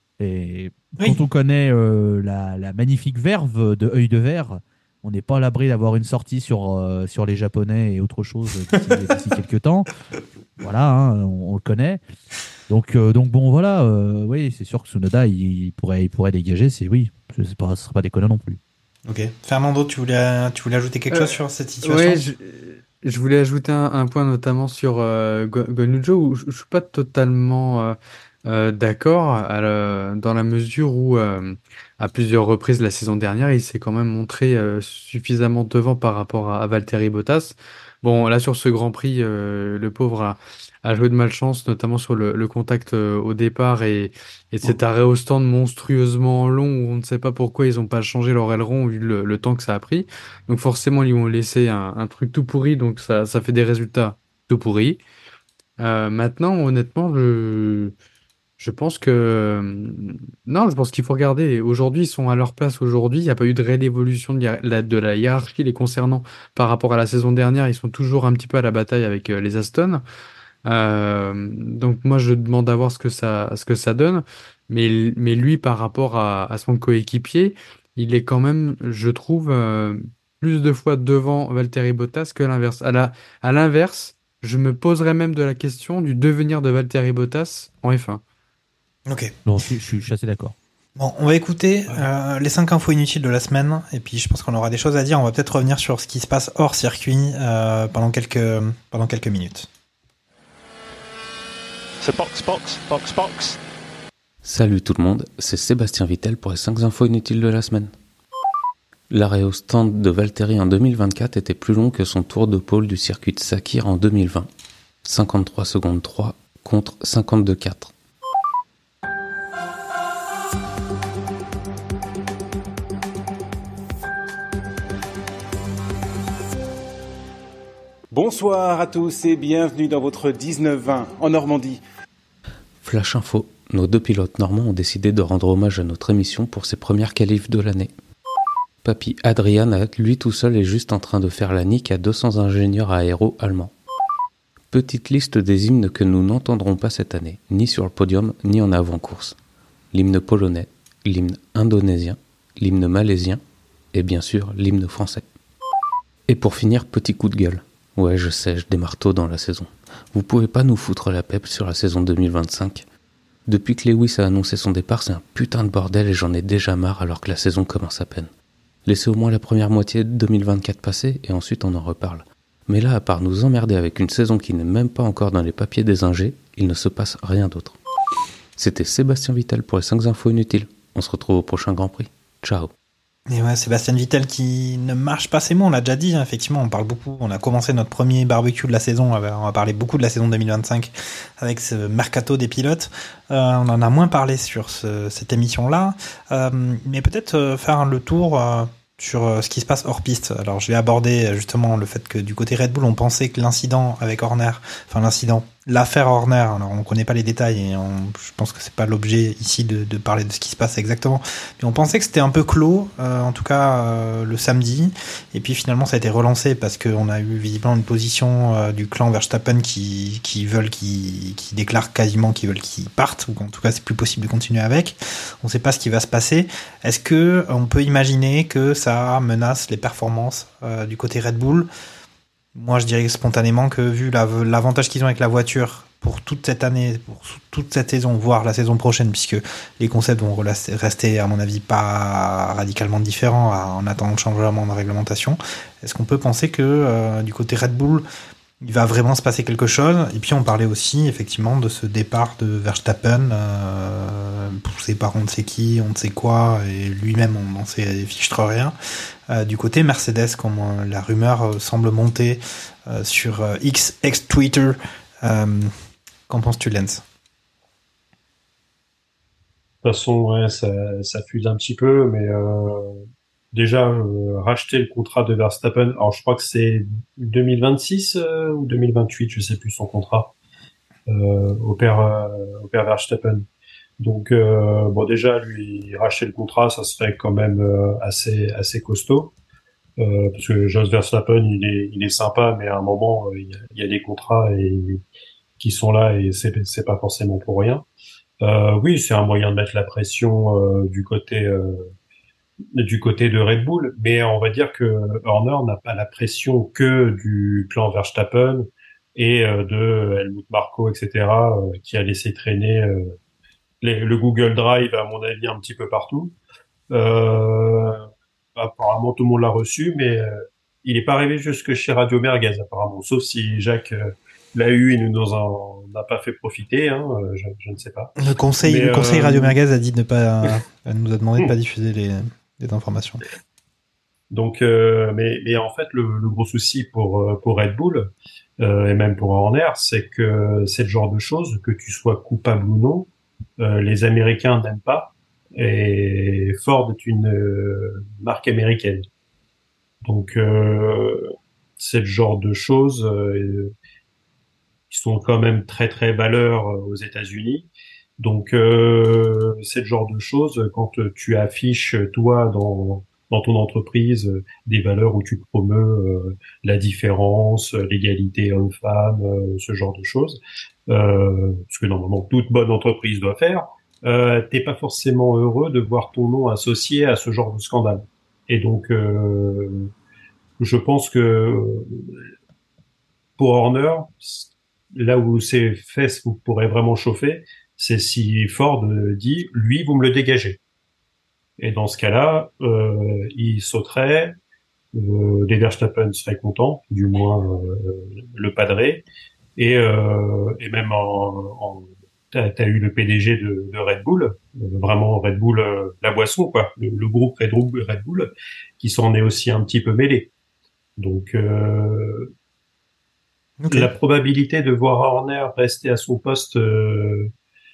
Et Oui. quand on connaît euh, la, la magnifique verve de œil de verre, on n'est pas à l'abri d'avoir une sortie sur, euh, sur les Japonais et autre chose d'ici d'ici quelques temps. Voilà, hein, on, on le connaît. Donc, euh, donc bon, voilà, euh, oui, c'est sûr que Tsunoda, il, il pourrait, il pourrait dégager, c'est oui, ce ne serait pas déconnant non plus. Ok. Fernando, tu voulais, tu voulais ajouter quelque Euh, chose sur cette situation? Ouais, je, je voulais ajouter un, un point notamment sur euh, Gu- Guan Yu Zhou où je, je suis pas totalement euh, euh, d'accord à la- dans la mesure où euh, à plusieurs reprises la saison dernière il s'est quand même montré euh, suffisamment devant par rapport à, à Valtteri Bottas Bon, là, sur ce Grand Prix, euh, le pauvre a, a joué de malchance, notamment sur le, le contact euh, au départ et, et cet arrêt au stand monstrueusement long où on ne sait pas pourquoi ils n'ont pas changé leur aileron vu le, le temps que ça a pris. Donc forcément, ils ont laissé un, un truc tout pourri, donc ça, ça fait des résultats tout pourris. Euh, maintenant, honnêtement, je, je pense que... euh, Non, je pense qu'il faut regarder. Aujourd'hui, ils sont à leur place aujourd'hui. Il n'y a pas eu de réelle évolution de, hiér- la, de la hiérarchie les concernant par rapport à la saison dernière. Ils sont toujours un petit peu à la bataille avec euh, les Aston. Euh, donc moi, je demande à voir ce que ça, ce que ça donne. Mais, mais lui, par rapport à, à son coéquipier, il est quand même, je trouve, euh, plus de fois devant Valtteri Bottas que l'inverse. À la, à l'inverse, je me poserais même de la question du devenir de Valtteri Bottas en F un. Ok. Non, je, suis- je, suis- je suis assez d'accord. Bon, on va écouter euh, les cinq infos inutiles de la semaine, et puis je pense qu'on aura des choses à dire. On va peut-être revenir sur ce qui se passe hors circuit euh, pendant quelques pendant quelques minutes. So box, box, box, box. Salut tout le monde, c'est Sébastien Vittel pour les cinq infos inutiles de la semaine. L'arrêt au stand de Valtteri en deux mille vingt-quatre était plus long que son tour de pôle du circuit de Sakir en deux mille vingt. cinquante-trois secondes trois contre cinquante-deux quatre. Bonsoir à tous et bienvenue dans votre dix-neuf vingt en Normandie. Flash info, nos deux pilotes normands ont décidé de rendre hommage à notre émission pour ses premières qualifs de l'année. Papy Adrian, lui tout seul, est juste en train de faire la nique à deux cents ingénieurs aéro allemands. Petite liste des hymnes que nous n'entendrons pas cette année, ni sur le podium, ni en avant-course. L'hymne polonais, l'hymne indonésien, l'hymne malaisien, et bien sûr l'hymne français. Et pour finir, petit coup de gueule. Ouais, je sais, je démarre tôt dans la saison. Vous pouvez pas nous foutre la pep sur la saison deux mille vingt-cinq. Depuis que Lewis a annoncé son départ, c'est un putain de bordel et j'en ai déjà marre alors que la saison commence à peine. Laissez au moins la première moitié de deux mille vingt-quatre passer et ensuite on en reparle. Mais là, à part nous emmerder avec une saison qui n'est même pas encore dans les papiers des ingés, il ne se passe rien d'autre. C'était Sébastien Vittel pour les cinq infos inutiles. On se retrouve au prochain Grand Prix. Ciao. Et ouais, Sébastien Vittel qui ne marche pas ses mots, on l'a déjà dit, hein, effectivement, on parle beaucoup, on a commencé notre premier barbecue de la saison, on va parler beaucoup de la saison deux mille vingt-cinq avec ce mercato des pilotes, euh, on en a moins parlé sur ce, cette émission-là, euh, mais peut-être euh, faire le tour euh, sur euh, ce qui se passe hors piste. Alors je vais aborder justement le fait que du côté Red Bull, on pensait que l'incident avec Horner, enfin l'incident, l'affaire Horner, alors on connaît pas les détails et on, je pense que c'est pas l'objet ici de, de parler de ce qui se passe exactement, mais on pensait que c'était un peu clos, euh, en tout cas euh, le samedi, et puis finalement ça a été relancé parce qu'on a eu visiblement une position euh, du clan Verstappen qui, qui veulent, qui, qui déclarent quasiment qu'ils veulent qu'ils partent, ou qu'en tout cas c'est plus possible de continuer avec. On sait pas ce qui va se passer. Est-ce que on peut imaginer que ça menace les performances euh, du côté Red Bull? Moi, je dirais spontanément que vu la, l'avantage qu'ils ont avec la voiture pour toute cette année, pour toute cette saison, voire la saison prochaine, puisque les concepts vont rester, à mon avis, pas radicalement différents en attendant le changement de réglementation, est-ce qu'on peut penser que euh, du côté Red Bull, il va vraiment se passer quelque chose? Et puis on parlait aussi effectivement de ce départ de Verstappen, euh, poussé par on ne sait qui, on ne sait quoi, et lui-même on n'en sait fichtre rien. Euh, du côté Mercedes, comme euh, la rumeur euh, semble monter euh, sur euh, X, ex-Twitter, euh, qu'en penses-tu, Lens? De toute façon, ouais, ça, ça fuse un petit peu, mais euh, déjà euh, racheter le contrat de Verstappen. Alors, je crois que c'est deux mille vingt-six euh, ou deux mille vingt-huit, je sais plus son contrat euh, au père euh, au père Verstappen. Donc, euh, bon, déjà lui racheter le contrat, ça serait quand même euh, assez assez costaud. Euh, parce que Jos Verstappen, il est il est sympa, mais à un moment, euh, il y a, il y a des contrats et, qui sont là et c'est c'est pas forcément pour rien. Euh, oui, c'est un moyen de mettre la pression euh, du côté euh, du côté de Red Bull, mais on va dire que Horner n'a pas la pression que du clan Verstappen et euh, de Helmut Marko, et cetera, euh, qui a laissé traîner euh, les, le Google Drive, à mon avis, un petit peu partout. Euh, apparemment, tout le monde l'a reçu, mais euh, il n'est pas arrivé jusque chez Radio Merguez, apparemment, sauf si Jacques euh, l'a eu et nous nous en a pas fait profiter, hein, euh, je, je ne sais pas. Le conseil, mais, le conseil euh, Radio Merguez a dit de ne pas, elle nous a demandé de pas diffuser les, les informations. Donc, euh, mais, mais en fait, le, le gros souci pour pour Red Bull euh, et même pour Horner, c'est que c'est le genre de choses que tu sois coupable ou non, euh, les Américains n'aiment pas. Et Ford est une euh, marque américaine. Donc, euh, c'est le genre de choses euh, qui sont quand même très très valeurs aux États-Unis. Donc, euh, c'est le genre de choses quand tu affiches toi dans dans ton entreprise des valeurs où tu promeus euh, la différence, l'égalité homme-femme, euh, ce genre de choses, euh, ce que normalement toute bonne entreprise doit faire. Euh, t'es pas forcément heureux de voir ton nom associé à ce genre de scandale. Et donc, euh, je pense que pour Horner, là où ses fesses pourraient vraiment chauffer, c'est si Ford dit, lui, vous me le dégagez. Et dans ce cas-là, euh, il sauterait, euh, les Verstappen seraient contents, du moins euh, le padré, et, euh, et même en, en T'as, t'as eu le P D G de, de Red Bull, euh, vraiment Red Bull, euh, la boisson, quoi, le, le groupe Red Bull, Red Bull, qui s'en est aussi un petit peu mêlé. Donc, euh, okay. La probabilité de voir Horner rester à son poste euh,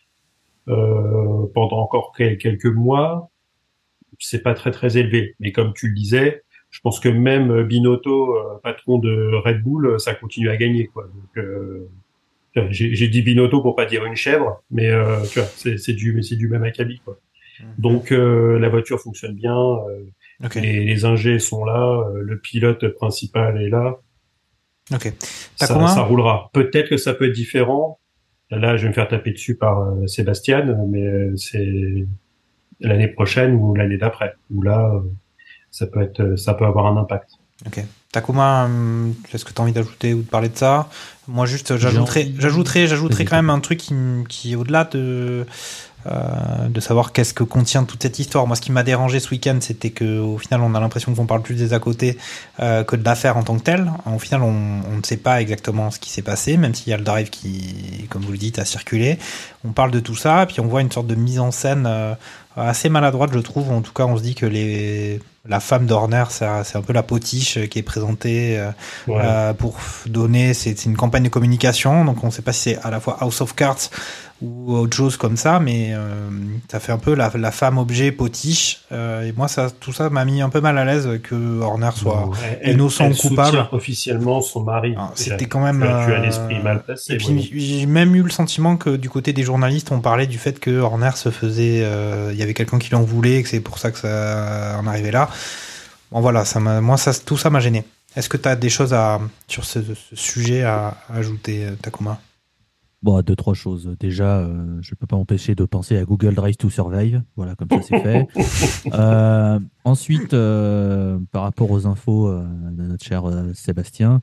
euh, pendant encore quelques mois, c'est pas très très élevé. Mais comme tu le disais, je pense que même Binotto, euh, patron de Red Bull, ça continue à gagner, quoi. Donc euh, J'ai, j'ai dit Binotto pour pas dire une chèvre, mais euh, tu vois, c'est, c'est du, c'est du même acabit, quoi. Donc euh, la voiture fonctionne bien, euh, okay. les, les ingés sont là, euh, le pilote principal est là. Ok. Ça, ça roulera. Peut-être que ça peut être différent. Là, je vais me faire taper dessus par euh, Sébastien, mais euh, c'est l'année prochaine ou l'année d'après. Où là, euh, ça peut être, ça peut avoir un impact. Ok. Takuma, est-ce que tu as envie d'ajouter ou de parler de ça? Moi, juste, j'ajouterais, j'ajouterais, j'ajouterais quand même un truc qui, qui est au-delà de, euh, de savoir qu'est-ce que contient toute cette histoire. Moi, ce qui m'a dérangé ce week-end, c'était que, au final, on a l'impression qu'on parle plus des à côté euh, que de l'affaire en tant que telle. Au final, on, on ne sait pas exactement ce qui s'est passé, même s'il y a le drive qui, comme vous le dites, a circulé. On parle de tout ça, puis on voit une sorte de mise en scène euh, assez maladroite, je trouve. En tout cas, on se dit que les la femme d'Horner, c'est, c'est un peu la potiche qui est présentée euh, ouais. euh, pour donner, c'est, c'est une campagne de communication, donc on ne sait pas si c'est à la fois House of Cards ou autre chose comme ça, mais euh, ça fait un peu la, la femme objet potiche, euh, et moi ça, tout ça m'a mis un peu mal à l'aise que Horner soit elle, innocent elle ou coupable. Soutient officiellement son mari. Alors, c'était quand même. Tu as, tu as euh, l'esprit mal placé. Et puis oui. J'ai même eu le sentiment que du côté des journalistes, on parlait du fait que Horner se faisait, il euh, y avait quelqu'un qui l'en voulait, et que c'est pour ça que ça en arrivait là. Bon voilà, ça m'a, moi ça, tout ça m'a gêné. Est-ce que tu as des choses à, sur ce, ce sujet à, à ajouter, Takuma? Bon, deux, trois choses. Déjà, euh, je ne peux pas m'empêcher de penser à Google Drive to Survive. Voilà, comme ça, c'est fait. euh, ensuite, euh, par rapport aux infos euh, de notre cher euh, Sébastien,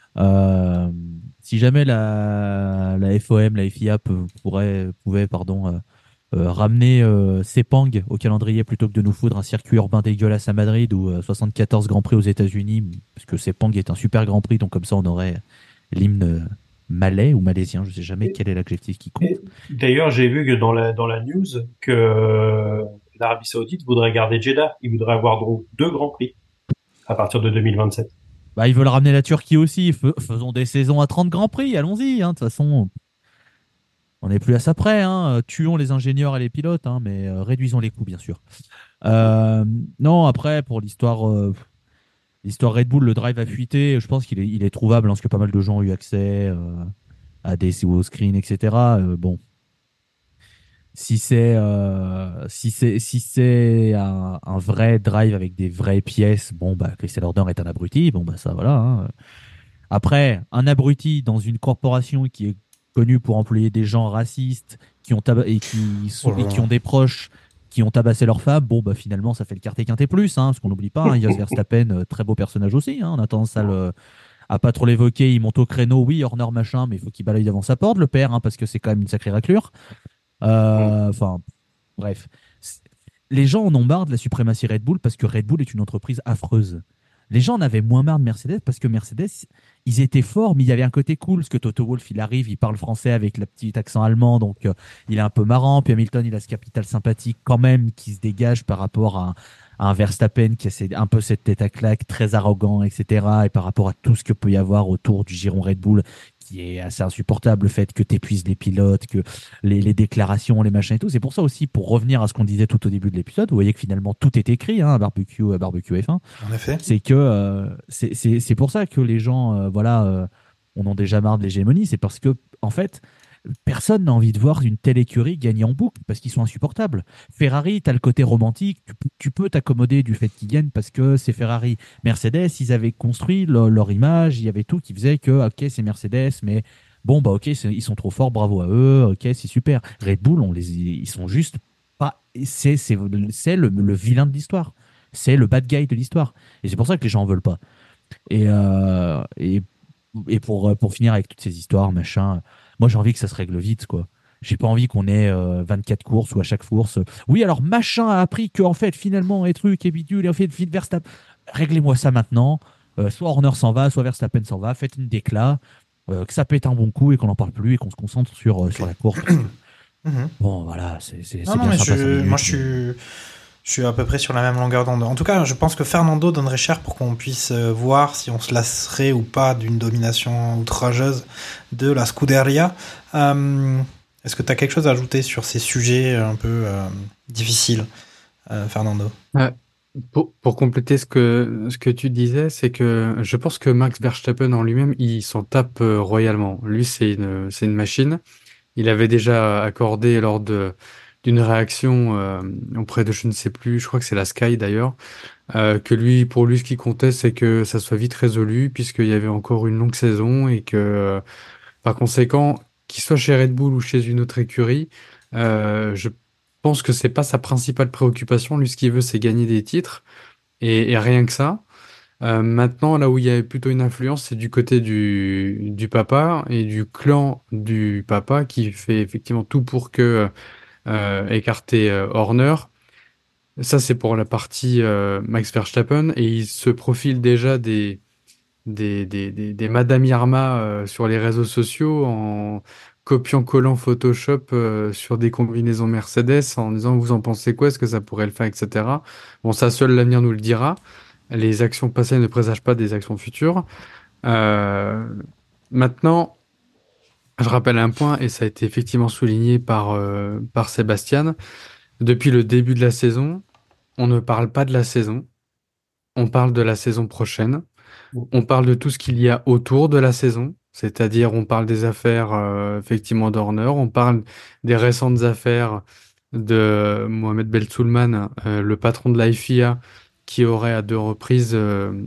euh, si jamais la, la F O M, la F I A peut, pourrait, pouvait pardon, euh, euh, ramener euh, Sepang au calendrier plutôt que de nous foudre un circuit urbain dégueulasse à Madrid ou euh, soixante-quatorze Grands Prix aux États-Unis, parce que Sepang est un super Grand Prix, donc comme ça, on aurait l'hymne malais ou malaisien, je ne sais jamais quel est l'adjectif qui compte. D'ailleurs, j'ai vu que dans la, dans la news que euh, l'Arabie Saoudite voudrait garder Jeddah. Ils voudraient avoir donc deux Grands Prix à partir de deux mille vingt-sept. Bah, ils veulent ramener la Turquie aussi. Fais, faisons des saisons à trente Grands Prix, allons-y. Hein. De toute façon, on n'est plus à ça près. Hein. Tuons les ingénieurs et les pilotes, hein, mais euh, réduisons les coûts, bien sûr. Euh, non, après, pour l'histoire... Euh, L'histoire Red Bull, le drive a fuité. Je pense qu'il est, il est trouvable, hein, parce que pas mal de gens ont eu accès euh, à des au screen, et cetera. Euh, bon, si c'est euh, si c'est si c'est un, un vrai drive avec des vraies pièces, bon bah Christian Horner est un abruti. Bon bah ça voilà. Hein. Après, un abruti dans une corporation qui est connue pour employer des gens racistes, qui ont tab- et qui sont, oh et qui ont des proches qui ont tabassé leur femme, bon bah finalement ça fait le quartier quintet plus, hein, parce qu'on n'oublie pas, hein, Jos Verstappen, euh, très beau personnage aussi, hein, on a tendance à le à pas trop l'évoquer, il monte au créneau, oui, Horner machin, mais il faut qu'il balaye devant sa porte, le père, hein, parce que c'est quand même une sacrée raclure. Enfin, euh, bref. Les gens en ont marre de la suprématie Red Bull parce que Red Bull est une entreprise affreuse. Les gens en avaient moins marre de Mercedes parce que Mercedes, ils étaient forts, mais il y avait un côté cool, parce que Toto Wolff, il arrive, il parle français avec le petit accent allemand, donc euh, il est un peu marrant. Puis Hamilton, il a ce capital sympathique quand même qui se dégage par rapport à, un Verstappen qui a ces- un peu cette tête à claque, très arrogant, et cetera. Et par rapport à tout ce que peut y avoir autour du giron Red Bull, qui est assez insupportable, le fait que tu épuises les pilotes, que les, les déclarations, les machins et tout. C'est pour ça aussi, pour revenir à ce qu'on disait tout au début de l'épisode, vous voyez que finalement tout est écrit, hein, à barbecue, à barbecue F un. En effet. C'est que euh, c'est c'est- c'est pour ça que les gens, euh, voilà, euh, on en a déjà marre de l'hégémonie. C'est parce que, en fait, personne n'a envie de voir une telle écurie gagner en boucle parce qu'ils sont insupportables. Ferrari, tu as le côté romantique, tu, peux- tu peux t'accommoder du fait qu'ils gagnent parce que c'est Ferrari. Mercedes, ils avaient construit leur, leur image, il y avait tout qui faisait que, ok, c'est Mercedes, mais bon, bah ok, c'est- ils sont trop forts, bravo à eux, ok, c'est super. Red Bull, on les, ils sont juste pas. C'est c'est- c'est le, le vilain de l'histoire. C'est le bad guy de l'histoire. Et c'est pour ça que les gens en veulent pas. Et, euh, et, et pour, pour finir avec toutes ces histoires, machin, moi j'ai envie que ça se règle vite, quoi. J'ai pas envie qu'on ait euh, vingt-quatre courses ou à chaque course. euh, Oui, alors machin a appris qu'en fait, finalement, et truc, et bidule, et en fait, Verstappen. Réglez-moi ça maintenant. Euh, soit Horner s'en va, soit Verstappen s'en va. Faites une déclat, euh, que ça pète un bon coup et qu'on n'en parle plus et qu'on se concentre sur, euh, sur la course. Mhm. Bon, voilà, c'est c'est- Non, c'est non, bien mais sympa, je- cinq minutes, moi je mais- suis, je suis à peu près sur la même longueur d'onde. En tout cas, je pense que Fernando donnerait cher pour qu'on puisse euh, voir si on se lasserait ou pas d'une domination outrageuse de la Scuderia. Euh, Est-ce que tu as quelque chose à ajouter sur ces sujets un peu euh, difficiles, euh, Fernando? Ouais. Pour, pour compléter ce que, ce que tu disais, c'est que je pense que Max Verstappen en lui-même, il s'en tape euh, royalement. Lui, c'est une, c'est une machine. Il avait déjà accordé lors de, d'une réaction euh, auprès de, je ne sais plus, je crois que c'est la Sky d'ailleurs, euh, que lui, pour lui, ce qui comptait, c'est que ça soit vite résolu, puisqu'il y avait encore une longue saison et que, euh, par conséquent, qu'il soit chez Red Bull ou chez une autre écurie, euh, je pense que c'est pas sa principale préoccupation. Lui, ce qu'il veut, c'est gagner des titres et, et rien que ça. Euh, maintenant, là où il y a plutôt une influence, c'est du côté du, du papa et du clan du papa qui fait effectivement tout pour que euh, écarter euh, Horner. Ça, c'est pour la partie euh, Max Verstappen et il se profile déjà des des, des, des, des Madame Irma euh, sur les réseaux sociaux en copiant-collant Photoshop euh, sur des combinaisons Mercedes en disant vous en pensez quoi, est-ce que ça pourrait le faire, et cetera. Bon, ça, seul l'avenir nous le dira. Les actions passées ne présagent pas des actions futures. Euh, maintenant, je rappelle un point, et ça a été effectivement souligné par, euh, par Sébastien. Depuis le début de la saison, on ne parle pas de la saison, on parle de la saison prochaine. On parle de tout ce qu'il y a autour de la saison, c'est-à-dire on parle des affaires euh, effectivement d'Horner, on parle des récentes affaires de Mohamed Belsoulman, euh, le patron de la F I A, qui aurait à deux reprises, euh,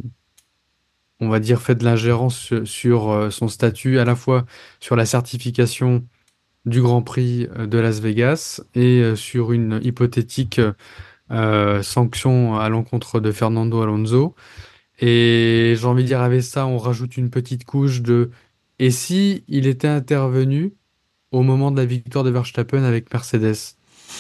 on va dire, fait de l'ingérence sur, sur, euh, son statut, à la fois sur la certification du Grand Prix euh, de Las Vegas et euh, sur une hypothétique euh, sanction à l'encontre de Fernando Alonso. Et j'ai envie de dire, avec ça, on rajoute une petite couche de et si il était intervenu au moment de la victoire de Verstappen avec Mercedes?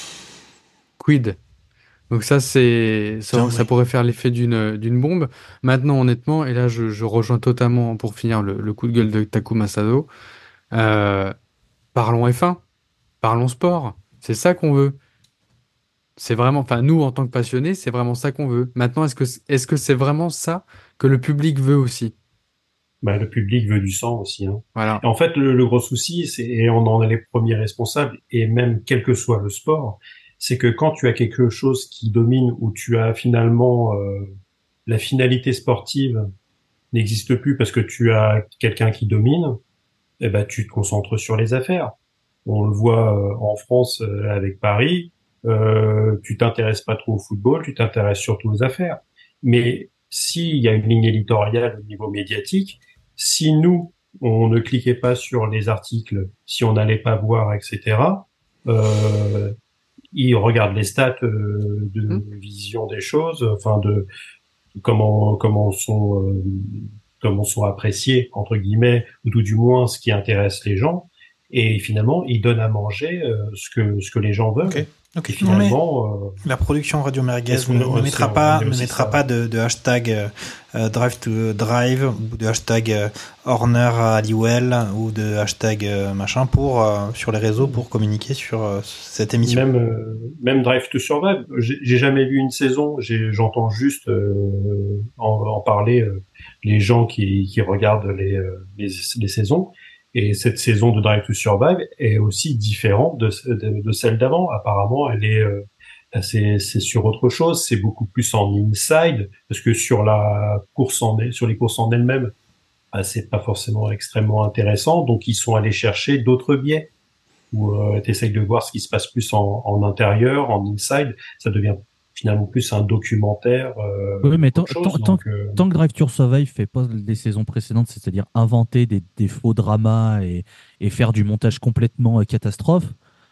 Quid? Donc ça, c'est ça, Tiens, ça oui. pourrait faire l'effet d'une d'une bombe. Maintenant, honnêtement, et là, je, je rejoins totalement pour finir le, le coup de gueule de Takuma Sato. Euh, parlons F un, parlons sport. C'est ça qu'on veut. C'est vraiment, enfin, nous, en tant que passionnés, c'est vraiment ça qu'on veut. Maintenant, est-ce que est-ce que c'est vraiment ça que le public veut aussi? Bah, le public veut du sang aussi, hein. Voilà. Et en fait, le, le gros souci, c'est, et on en est les premiers responsables, et même quel que soit le sport, c'est que quand tu as quelque chose qui domine, où tu as finalement euh, la finalité sportive n'existe plus parce que tu as quelqu'un qui domine, eh ben tu te concentres sur les affaires. On le voit euh, en France euh, avec Paris. Euh, tu t'intéresses pas trop au football, tu t'intéresses surtout aux affaires. Mais s'il y a une ligne éditoriale au niveau médiatique, si nous, on ne cliquait pas sur les articles, si on n'allait pas voir, et cetera, euh, ils regardent les stats euh, de Mmh. vision des choses, enfin de comment comment sont euh, comment sont appréciés entre guillemets, ou tout du moins ce qui intéresse les gens. Et finalement, ils donnent à manger euh, ce que ce que les gens veulent. Ok. Ok. Et finalement, euh, la production Radio Merguez est-ce qu'on- ne, ne mettra c'est- pas, on est ne aussi mettra ça. pas de, de hashtag euh, euh, Drive to Drive ou de hashtag euh, Horner à Halliwell ou de hashtag euh, machin pour euh, sur les réseaux pour communiquer sur euh, cette émission. Même euh, même Drive to Survive, j'ai j'ai jamais vu une saison. J'ai j'entends juste euh, en, en parler euh, les gens qui qui regardent les euh, les, les saisons. Et cette saison de Drive to Survive est aussi différente de de, de celle d'avant. Apparemment, elle est euh, c'est c'est sur autre chose. C'est beaucoup plus en inside parce que sur la course en sur les courses en elles-mêmes, bah, c'est pas forcément extrêmement intéressant. Donc ils sont allés chercher d'autres biais où euh, tu essayes de voir ce qui se passe plus en, en intérieur, en inside, ça devient finalement plus un documentaire. Euh, Oui, mais tant, qu'autre chose, tant, tant, donc, euh, tant que Drive to Survive fait pas les saisons précédentes, c'est-à-dire inventer des, des faux dramas et, et faire du montage complètement euh, catastrophe,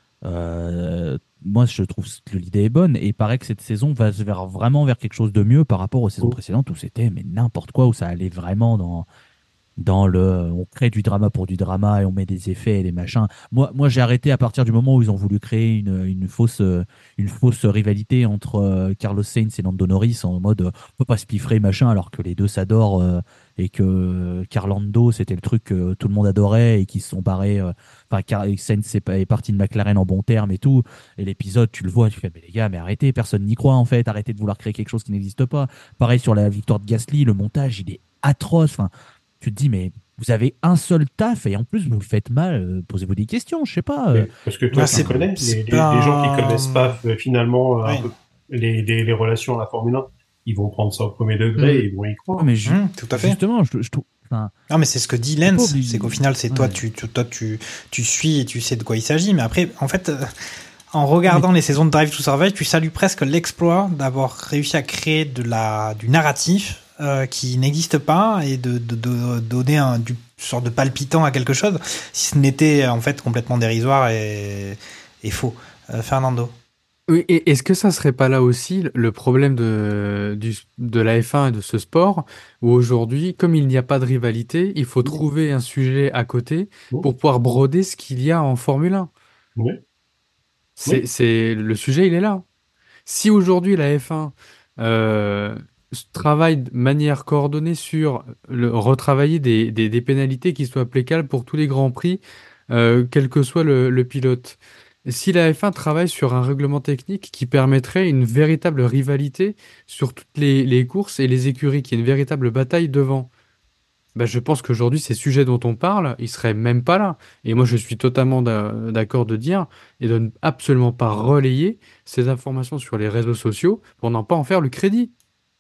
euh, moi je trouve que l'idée est bonne et il paraît que cette saison va se vers, vraiment vers quelque chose de mieux par rapport aux saisons précédentes où c'était mais n'importe quoi, où ça allait vraiment dans dans le on crée du drama pour du drama et on met des effets et des machins. Moi, moi j'ai arrêté à partir du moment où ils ont voulu créer une, une, fausse, une fausse rivalité entre euh, Carlos Sainz et Lando Norris en mode euh, on peut pas se piffrer machin alors que les deux s'adorent euh, et que euh, Carlando c'était le truc que tout le monde adorait et qu'ils se sont barrés. Enfin, euh, Sainz est, est parti de McLaren en bon terme et tout. Et l'épisode, tu le vois, tu fais mais les gars, mais arrêtez, personne n'y croit en fait. Arrêtez de vouloir créer quelque chose qui n'existe pas. Pareil sur la victoire de Gasly, le montage il est atroce. Enfin, tu te dis, mais vous avez un seul taf et en plus vous le faites mal, euh, posez-vous des questions, je sais pas. euh. parce que toi, Ah, tu c'est- connais c'est les, les- pas les gens qui un- connaissent pas euh, finalement euh, un Oui. peu les, les, les relations à la Formule un, ils vont prendre ça au premier degré Mm. et ils vont y croire. Ouais, mais ju- Mmh, tout à fait. justement, je, je trouve. Enfin, Non, mais c'est ce que dit pas Lens, obligé. c'est qu'au final, c'est toi, Ouais. tu, tu- toi, tu, tu suis et tu sais de quoi il s'agit. Mais après, en fait, euh, en regardant les saisons de Drive to Survive, tu salues presque l'exploit d'avoir réussi à créer de la, du narratif euh, qui n'existe pas et de, de, de donner un du sorte de palpitant à quelque chose, si ce n'était en fait complètement dérisoire et, et faux. Euh, Fernando. Oui, et est-ce que ça serait pas là aussi le problème de, du, de la F un et de ce sport, où aujourd'hui, comme il n'y a pas de rivalité, il faut trouver un sujet à côté pour pouvoir broder ce qu'il y a en Formule un. Oui. C'est, Oui. c'est, le sujet, il est là. Si aujourd'hui la F un euh, s- travaille de manière coordonnée sur le, retravailler des, des, des pénalités qui soient applicables pour tous les grands prix, euh, quel que soit le, le pilote. Si la F un travaille sur un règlement technique qui permettrait une véritable rivalité sur toutes les, les courses et les écuries, qui est une véritable bataille devant, bah, je pense qu'aujourd'hui, ces sujets dont on parle, ils seraient même pas là. Et moi, je suis totalement d'a- d'accord de dire et de ne absolument pas relayer ces informations sur les réseaux sociaux pour n'en pas en faire le crédit.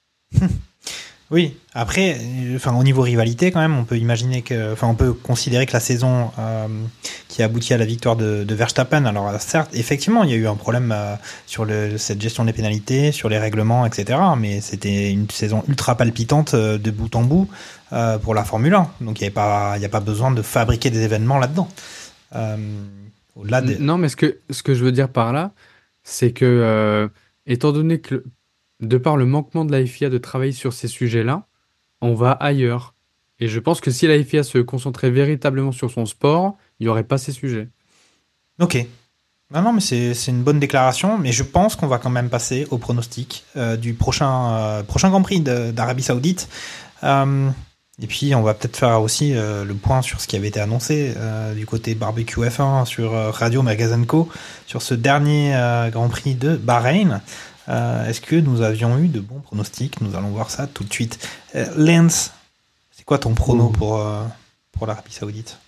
Oui, après, euh, enfin, au niveau rivalité, quand même, on peut imaginer que, enfin, on peut considérer que la saison euh, qui a abouti à la victoire de, de Verstappen, alors euh, certes, effectivement, il y a eu un problème euh, sur le, cette gestion des pénalités, sur les règlements, et cetera. Mais c'était une saison ultra palpitante euh, de bout en bout euh, pour la Formule un. Donc il n'y a pas, il y a pas besoin de fabriquer des événements là-dedans. Euh, au-delà des... Non, mais ce que, ce que je veux dire par là, c'est que, euh, étant donné que, le- de par le manquement de la F I A de travailler sur ces sujets-là, on va ailleurs. Et je pense que si la F I A se concentrait véritablement sur son sport, il n'y aurait pas ces sujets. Ok. Non, non, mais c'est c'est une bonne déclaration, mais je pense qu'on va quand même passer au pronostic euh, du prochain, euh, prochain Grand Prix de- d'Arabie Saoudite. Euh, et puis, on va peut-être faire aussi euh, le point sur ce qui avait été annoncé euh, du côté Barbecue F un sur euh, Radio Magazine Co. sur ce dernier euh, Grand Prix de Bahreïn. Euh, Est-ce que nous avions eu de bons pronostics? Nous allons voir ça tout de suite. Euh, Lance, c'est quoi ton prono pour, euh, pour l'Arabie Saoudite?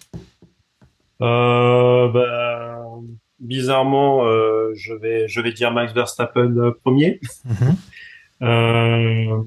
Euh, bah, bizarrement, euh, je vais je vais dire Max Verstappen euh, premier. Mhm. Euh,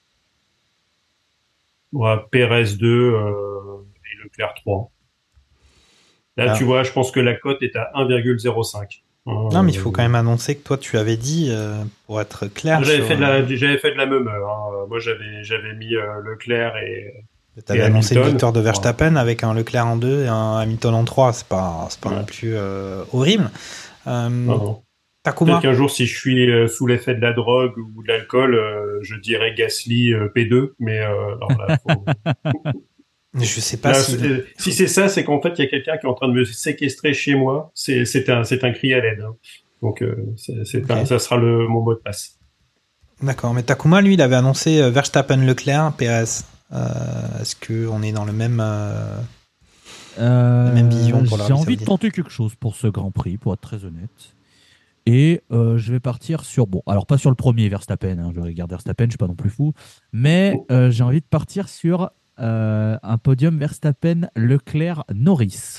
ouais, Pérez deux euh, et Leclerc trois. Là, Ah. tu vois, je pense que la cote est à un virgule zéro cinq. Non, mais il faut quand même annoncer que toi, tu avais dit, euh, pour être clair. J'avais sur- fait de la, j'avais fait de la même heure. Hein. Moi, j'avais, j'avais mis euh, Leclerc et. Tu avais et annoncé une Hamilton. victoire de Verstappen avec un Leclerc en deux et un Hamilton en trois. C'est pas, c'est pas Ouais. non plus euh, horrible. Euh, Non, non. Takuma. Peut-être qu'un jour, si je suis euh, sous l'effet de la drogue ou de l'alcool, euh, je dirais Gasly euh, P deux. Mais euh, non, là, faut... Je sais pas Là, si. c'est- euh, si c'est ça, c'est qu'en fait, il y a quelqu'un qui est en train de me séquestrer chez moi. C'est, c'est un, c'est un cri à l'aide. Hein. Donc, euh, c'est, c'est okay. un, ça sera le, mon mot de passe. D'accord, mais Takuma, lui, il avait annoncé Verstappen, Leclerc, Pérez. Euh, est-ce qu'on est dans le même, euh, euh, la même vision pour l'Arabie J'ai envie Saoudite. de tenter quelque chose pour ce Grand Prix, pour être très honnête. Et euh, je vais partir sur... Bon, alors pas sur le premier Verstappen, hein, je regarde Verstappen, je suis pas non plus fou, mais euh, j'ai envie de partir sur euh, un podium Verstappen, Leclerc, Norris.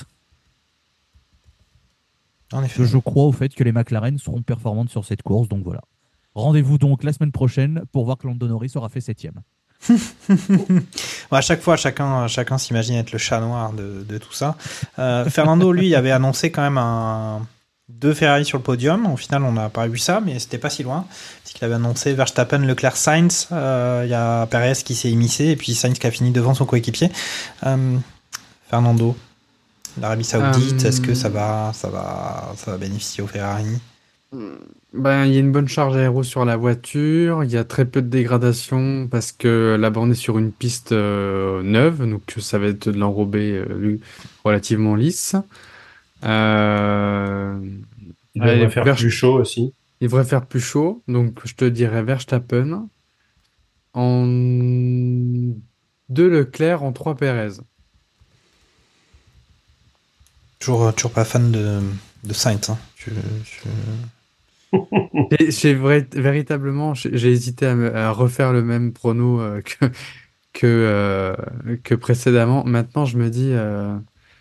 En effet. Je crois au fait que les McLaren seront performantes sur cette course, donc voilà. Rendez-vous donc la semaine prochaine pour voir que Lando Norris aura fait septième. Bon, à chaque fois, chacun, chacun s'imagine être le chat noir de, de tout ça. Euh, Fernando, lui, avait annoncé quand même un... deux Ferrari sur le podium. Au final, on n'a pas vu ça, mais c'était pas si loin. Parce qu'il avait annoncé Verstappen, Leclerc, Sainz. Il euh, y a Perez qui s'est immiscé et puis Sainz qui a fini devant son coéquipier. Euh, Fernando, l'Arabie Saoudite, euh... est-ce que ça va, ça va, ça va bénéficier au Ferrari? Ben, il y a une bonne charge aéro sur la voiture, il y a très peu de dégradation parce que là-bas on est sur une piste euh, neuve, donc ça va être de l'enrobé euh, relativement lisse. Euh... Il devrait allez, faire Ver... plus chaud aussi. Il devrait faire plus chaud, donc je te dirais Verstappen. En deux Leclerc, en trois Pérez. Toujours, toujours pas fan de, de Sainz. Hein. Je, je... j'ai, j'ai vrai, véritablement, j'ai, j'ai hésité à, me, à refaire le même prono euh, que, que, euh, que précédemment. Maintenant, je me dis... Euh...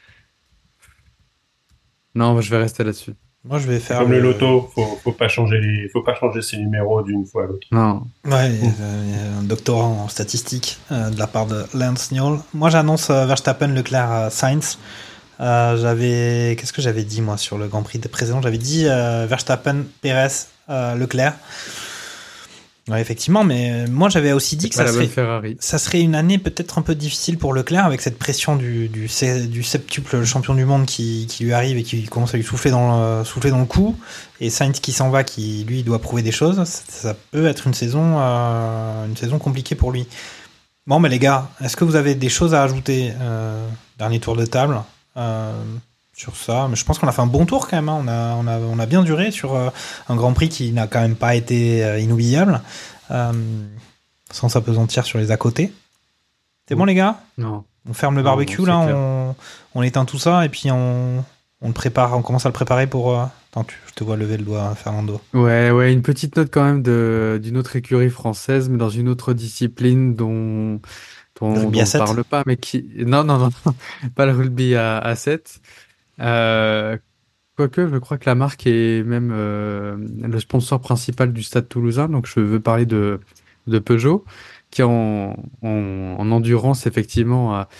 Non, je vais rester là-dessus. Moi, je vais faire comme le, le loto, faut faut pas changer les, faut pas changer ses numéros d'une fois à l'autre. Non. Ouais, il y a un doctorat en statistique euh, de la part de Lance Stroll. Moi, j'annonce euh, Verstappen, Leclerc, euh, Sainz. Euh, j'avais, qu'est-ce que j'avais dit moi sur le Grand Prix précédent? J'avais dit euh, Verstappen, Pérez, euh, Leclerc. Ouais, effectivement, mais moi j'avais aussi dit c'est que ça serait, ça serait une année peut-être un peu difficile pour Leclerc avec cette pression du, du, du septuple champion du monde qui, qui lui arrive et qui commence à lui souffler dans le, souffler dans le cou, et Sainz qui s'en va, qui lui doit prouver des choses. Ça, ça peut être une saison, euh, une saison compliquée pour lui. Bon, mais les gars, est-ce que vous avez des choses à ajouter? euh, Dernier tour de table euh, sur ça, mais je pense qu'on a fait un bon tour quand même, hein. on, a, on, a, on a bien duré sur euh, un Grand Prix qui n'a quand même pas été euh, inoubliable, euh, sans s'apesantir sur les à côté. C'est bon les gars? Non. On ferme le barbecue non, non, là, on, on éteint tout ça et puis on, on le prépare, on commence à le préparer pour... Euh... Attends, tu, je te vois lever le doigt, Fernando. Ouais, ouais, une petite note quand même de, d'une autre écurie française, mais dans une autre discipline dont... dont, dont on ne parle pas, mais qui... Non, non, non, pas le rugby à, à sept. Euh, quoique, je crois que la marque est même euh, le sponsor principal du Stade Toulousain, donc je veux parler de, de Peugeot, qui en, en, en endurance, effectivement, a,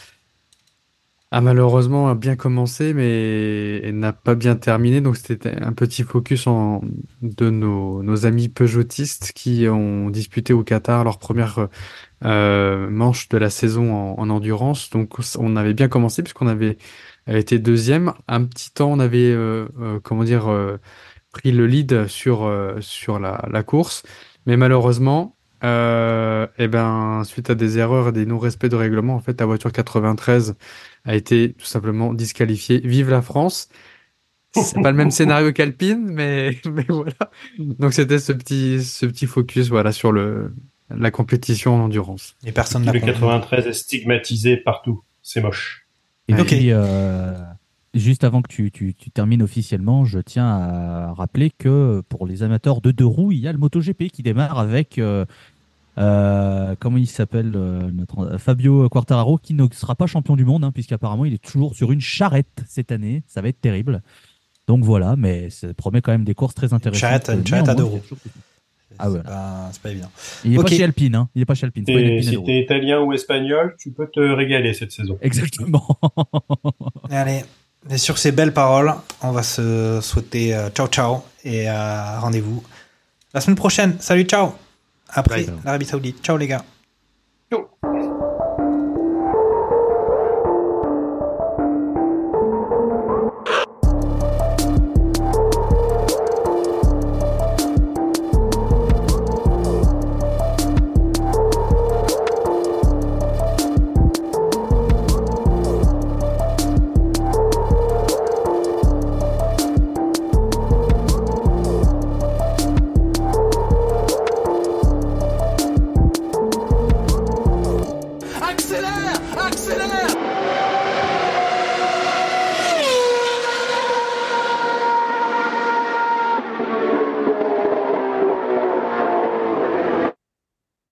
a malheureusement bien commencé, mais n'a pas bien terminé. Donc c'était un petit focus en, de nos, nos amis peugeotistes qui ont disputé au Qatar leur première euh, manche de la saison en, en endurance. Donc on avait bien commencé puisqu'on avait été deuxième. Un petit temps, on avait euh, euh, comment dire euh, pris le lead sur euh, sur la, la course, mais malheureusement, euh, et ben suite à des erreurs et des non-respects de règlement, en fait, la voiture quatre-vingt-treize a été tout simplement disqualifiée. Vive la France! C'est pas le même scénario qu'Alpine, mais mais voilà. Donc c'était ce petit ce petit focus voilà sur le la compétition en endurance. Et personne n'a le quatre-vingt-treize est stigmatisé partout. C'est moche. Et okay. puis, euh, juste avant que tu, tu, tu termines officiellement, je tiens à rappeler que pour les amateurs de deux roues, il y a le MotoGP qui démarre avec, euh, euh, comment il s'appelle, euh, notre Fabio Quartararo, qui ne sera pas champion du monde, hein, puisqu'apparemment il est toujours sur une charrette cette année. Ça va être terrible. Donc voilà, mais ça promet quand même des courses très intéressantes. Une charrette, une charrette à deux roues. Ah ouais. C'est pas, c'est pas évident. Il n'est okay. pas chez Alpine, hein. Il n'est pas chez Alpine. Et si t'es italien ou espagnol, tu peux te régaler cette saison. Exactement. Allez, et sur ces belles paroles, on va se souhaiter euh, ciao ciao et euh, rendez-vous la semaine prochaine. Salut, ciao. Après l'Arabie Saoudite. Ciao les gars.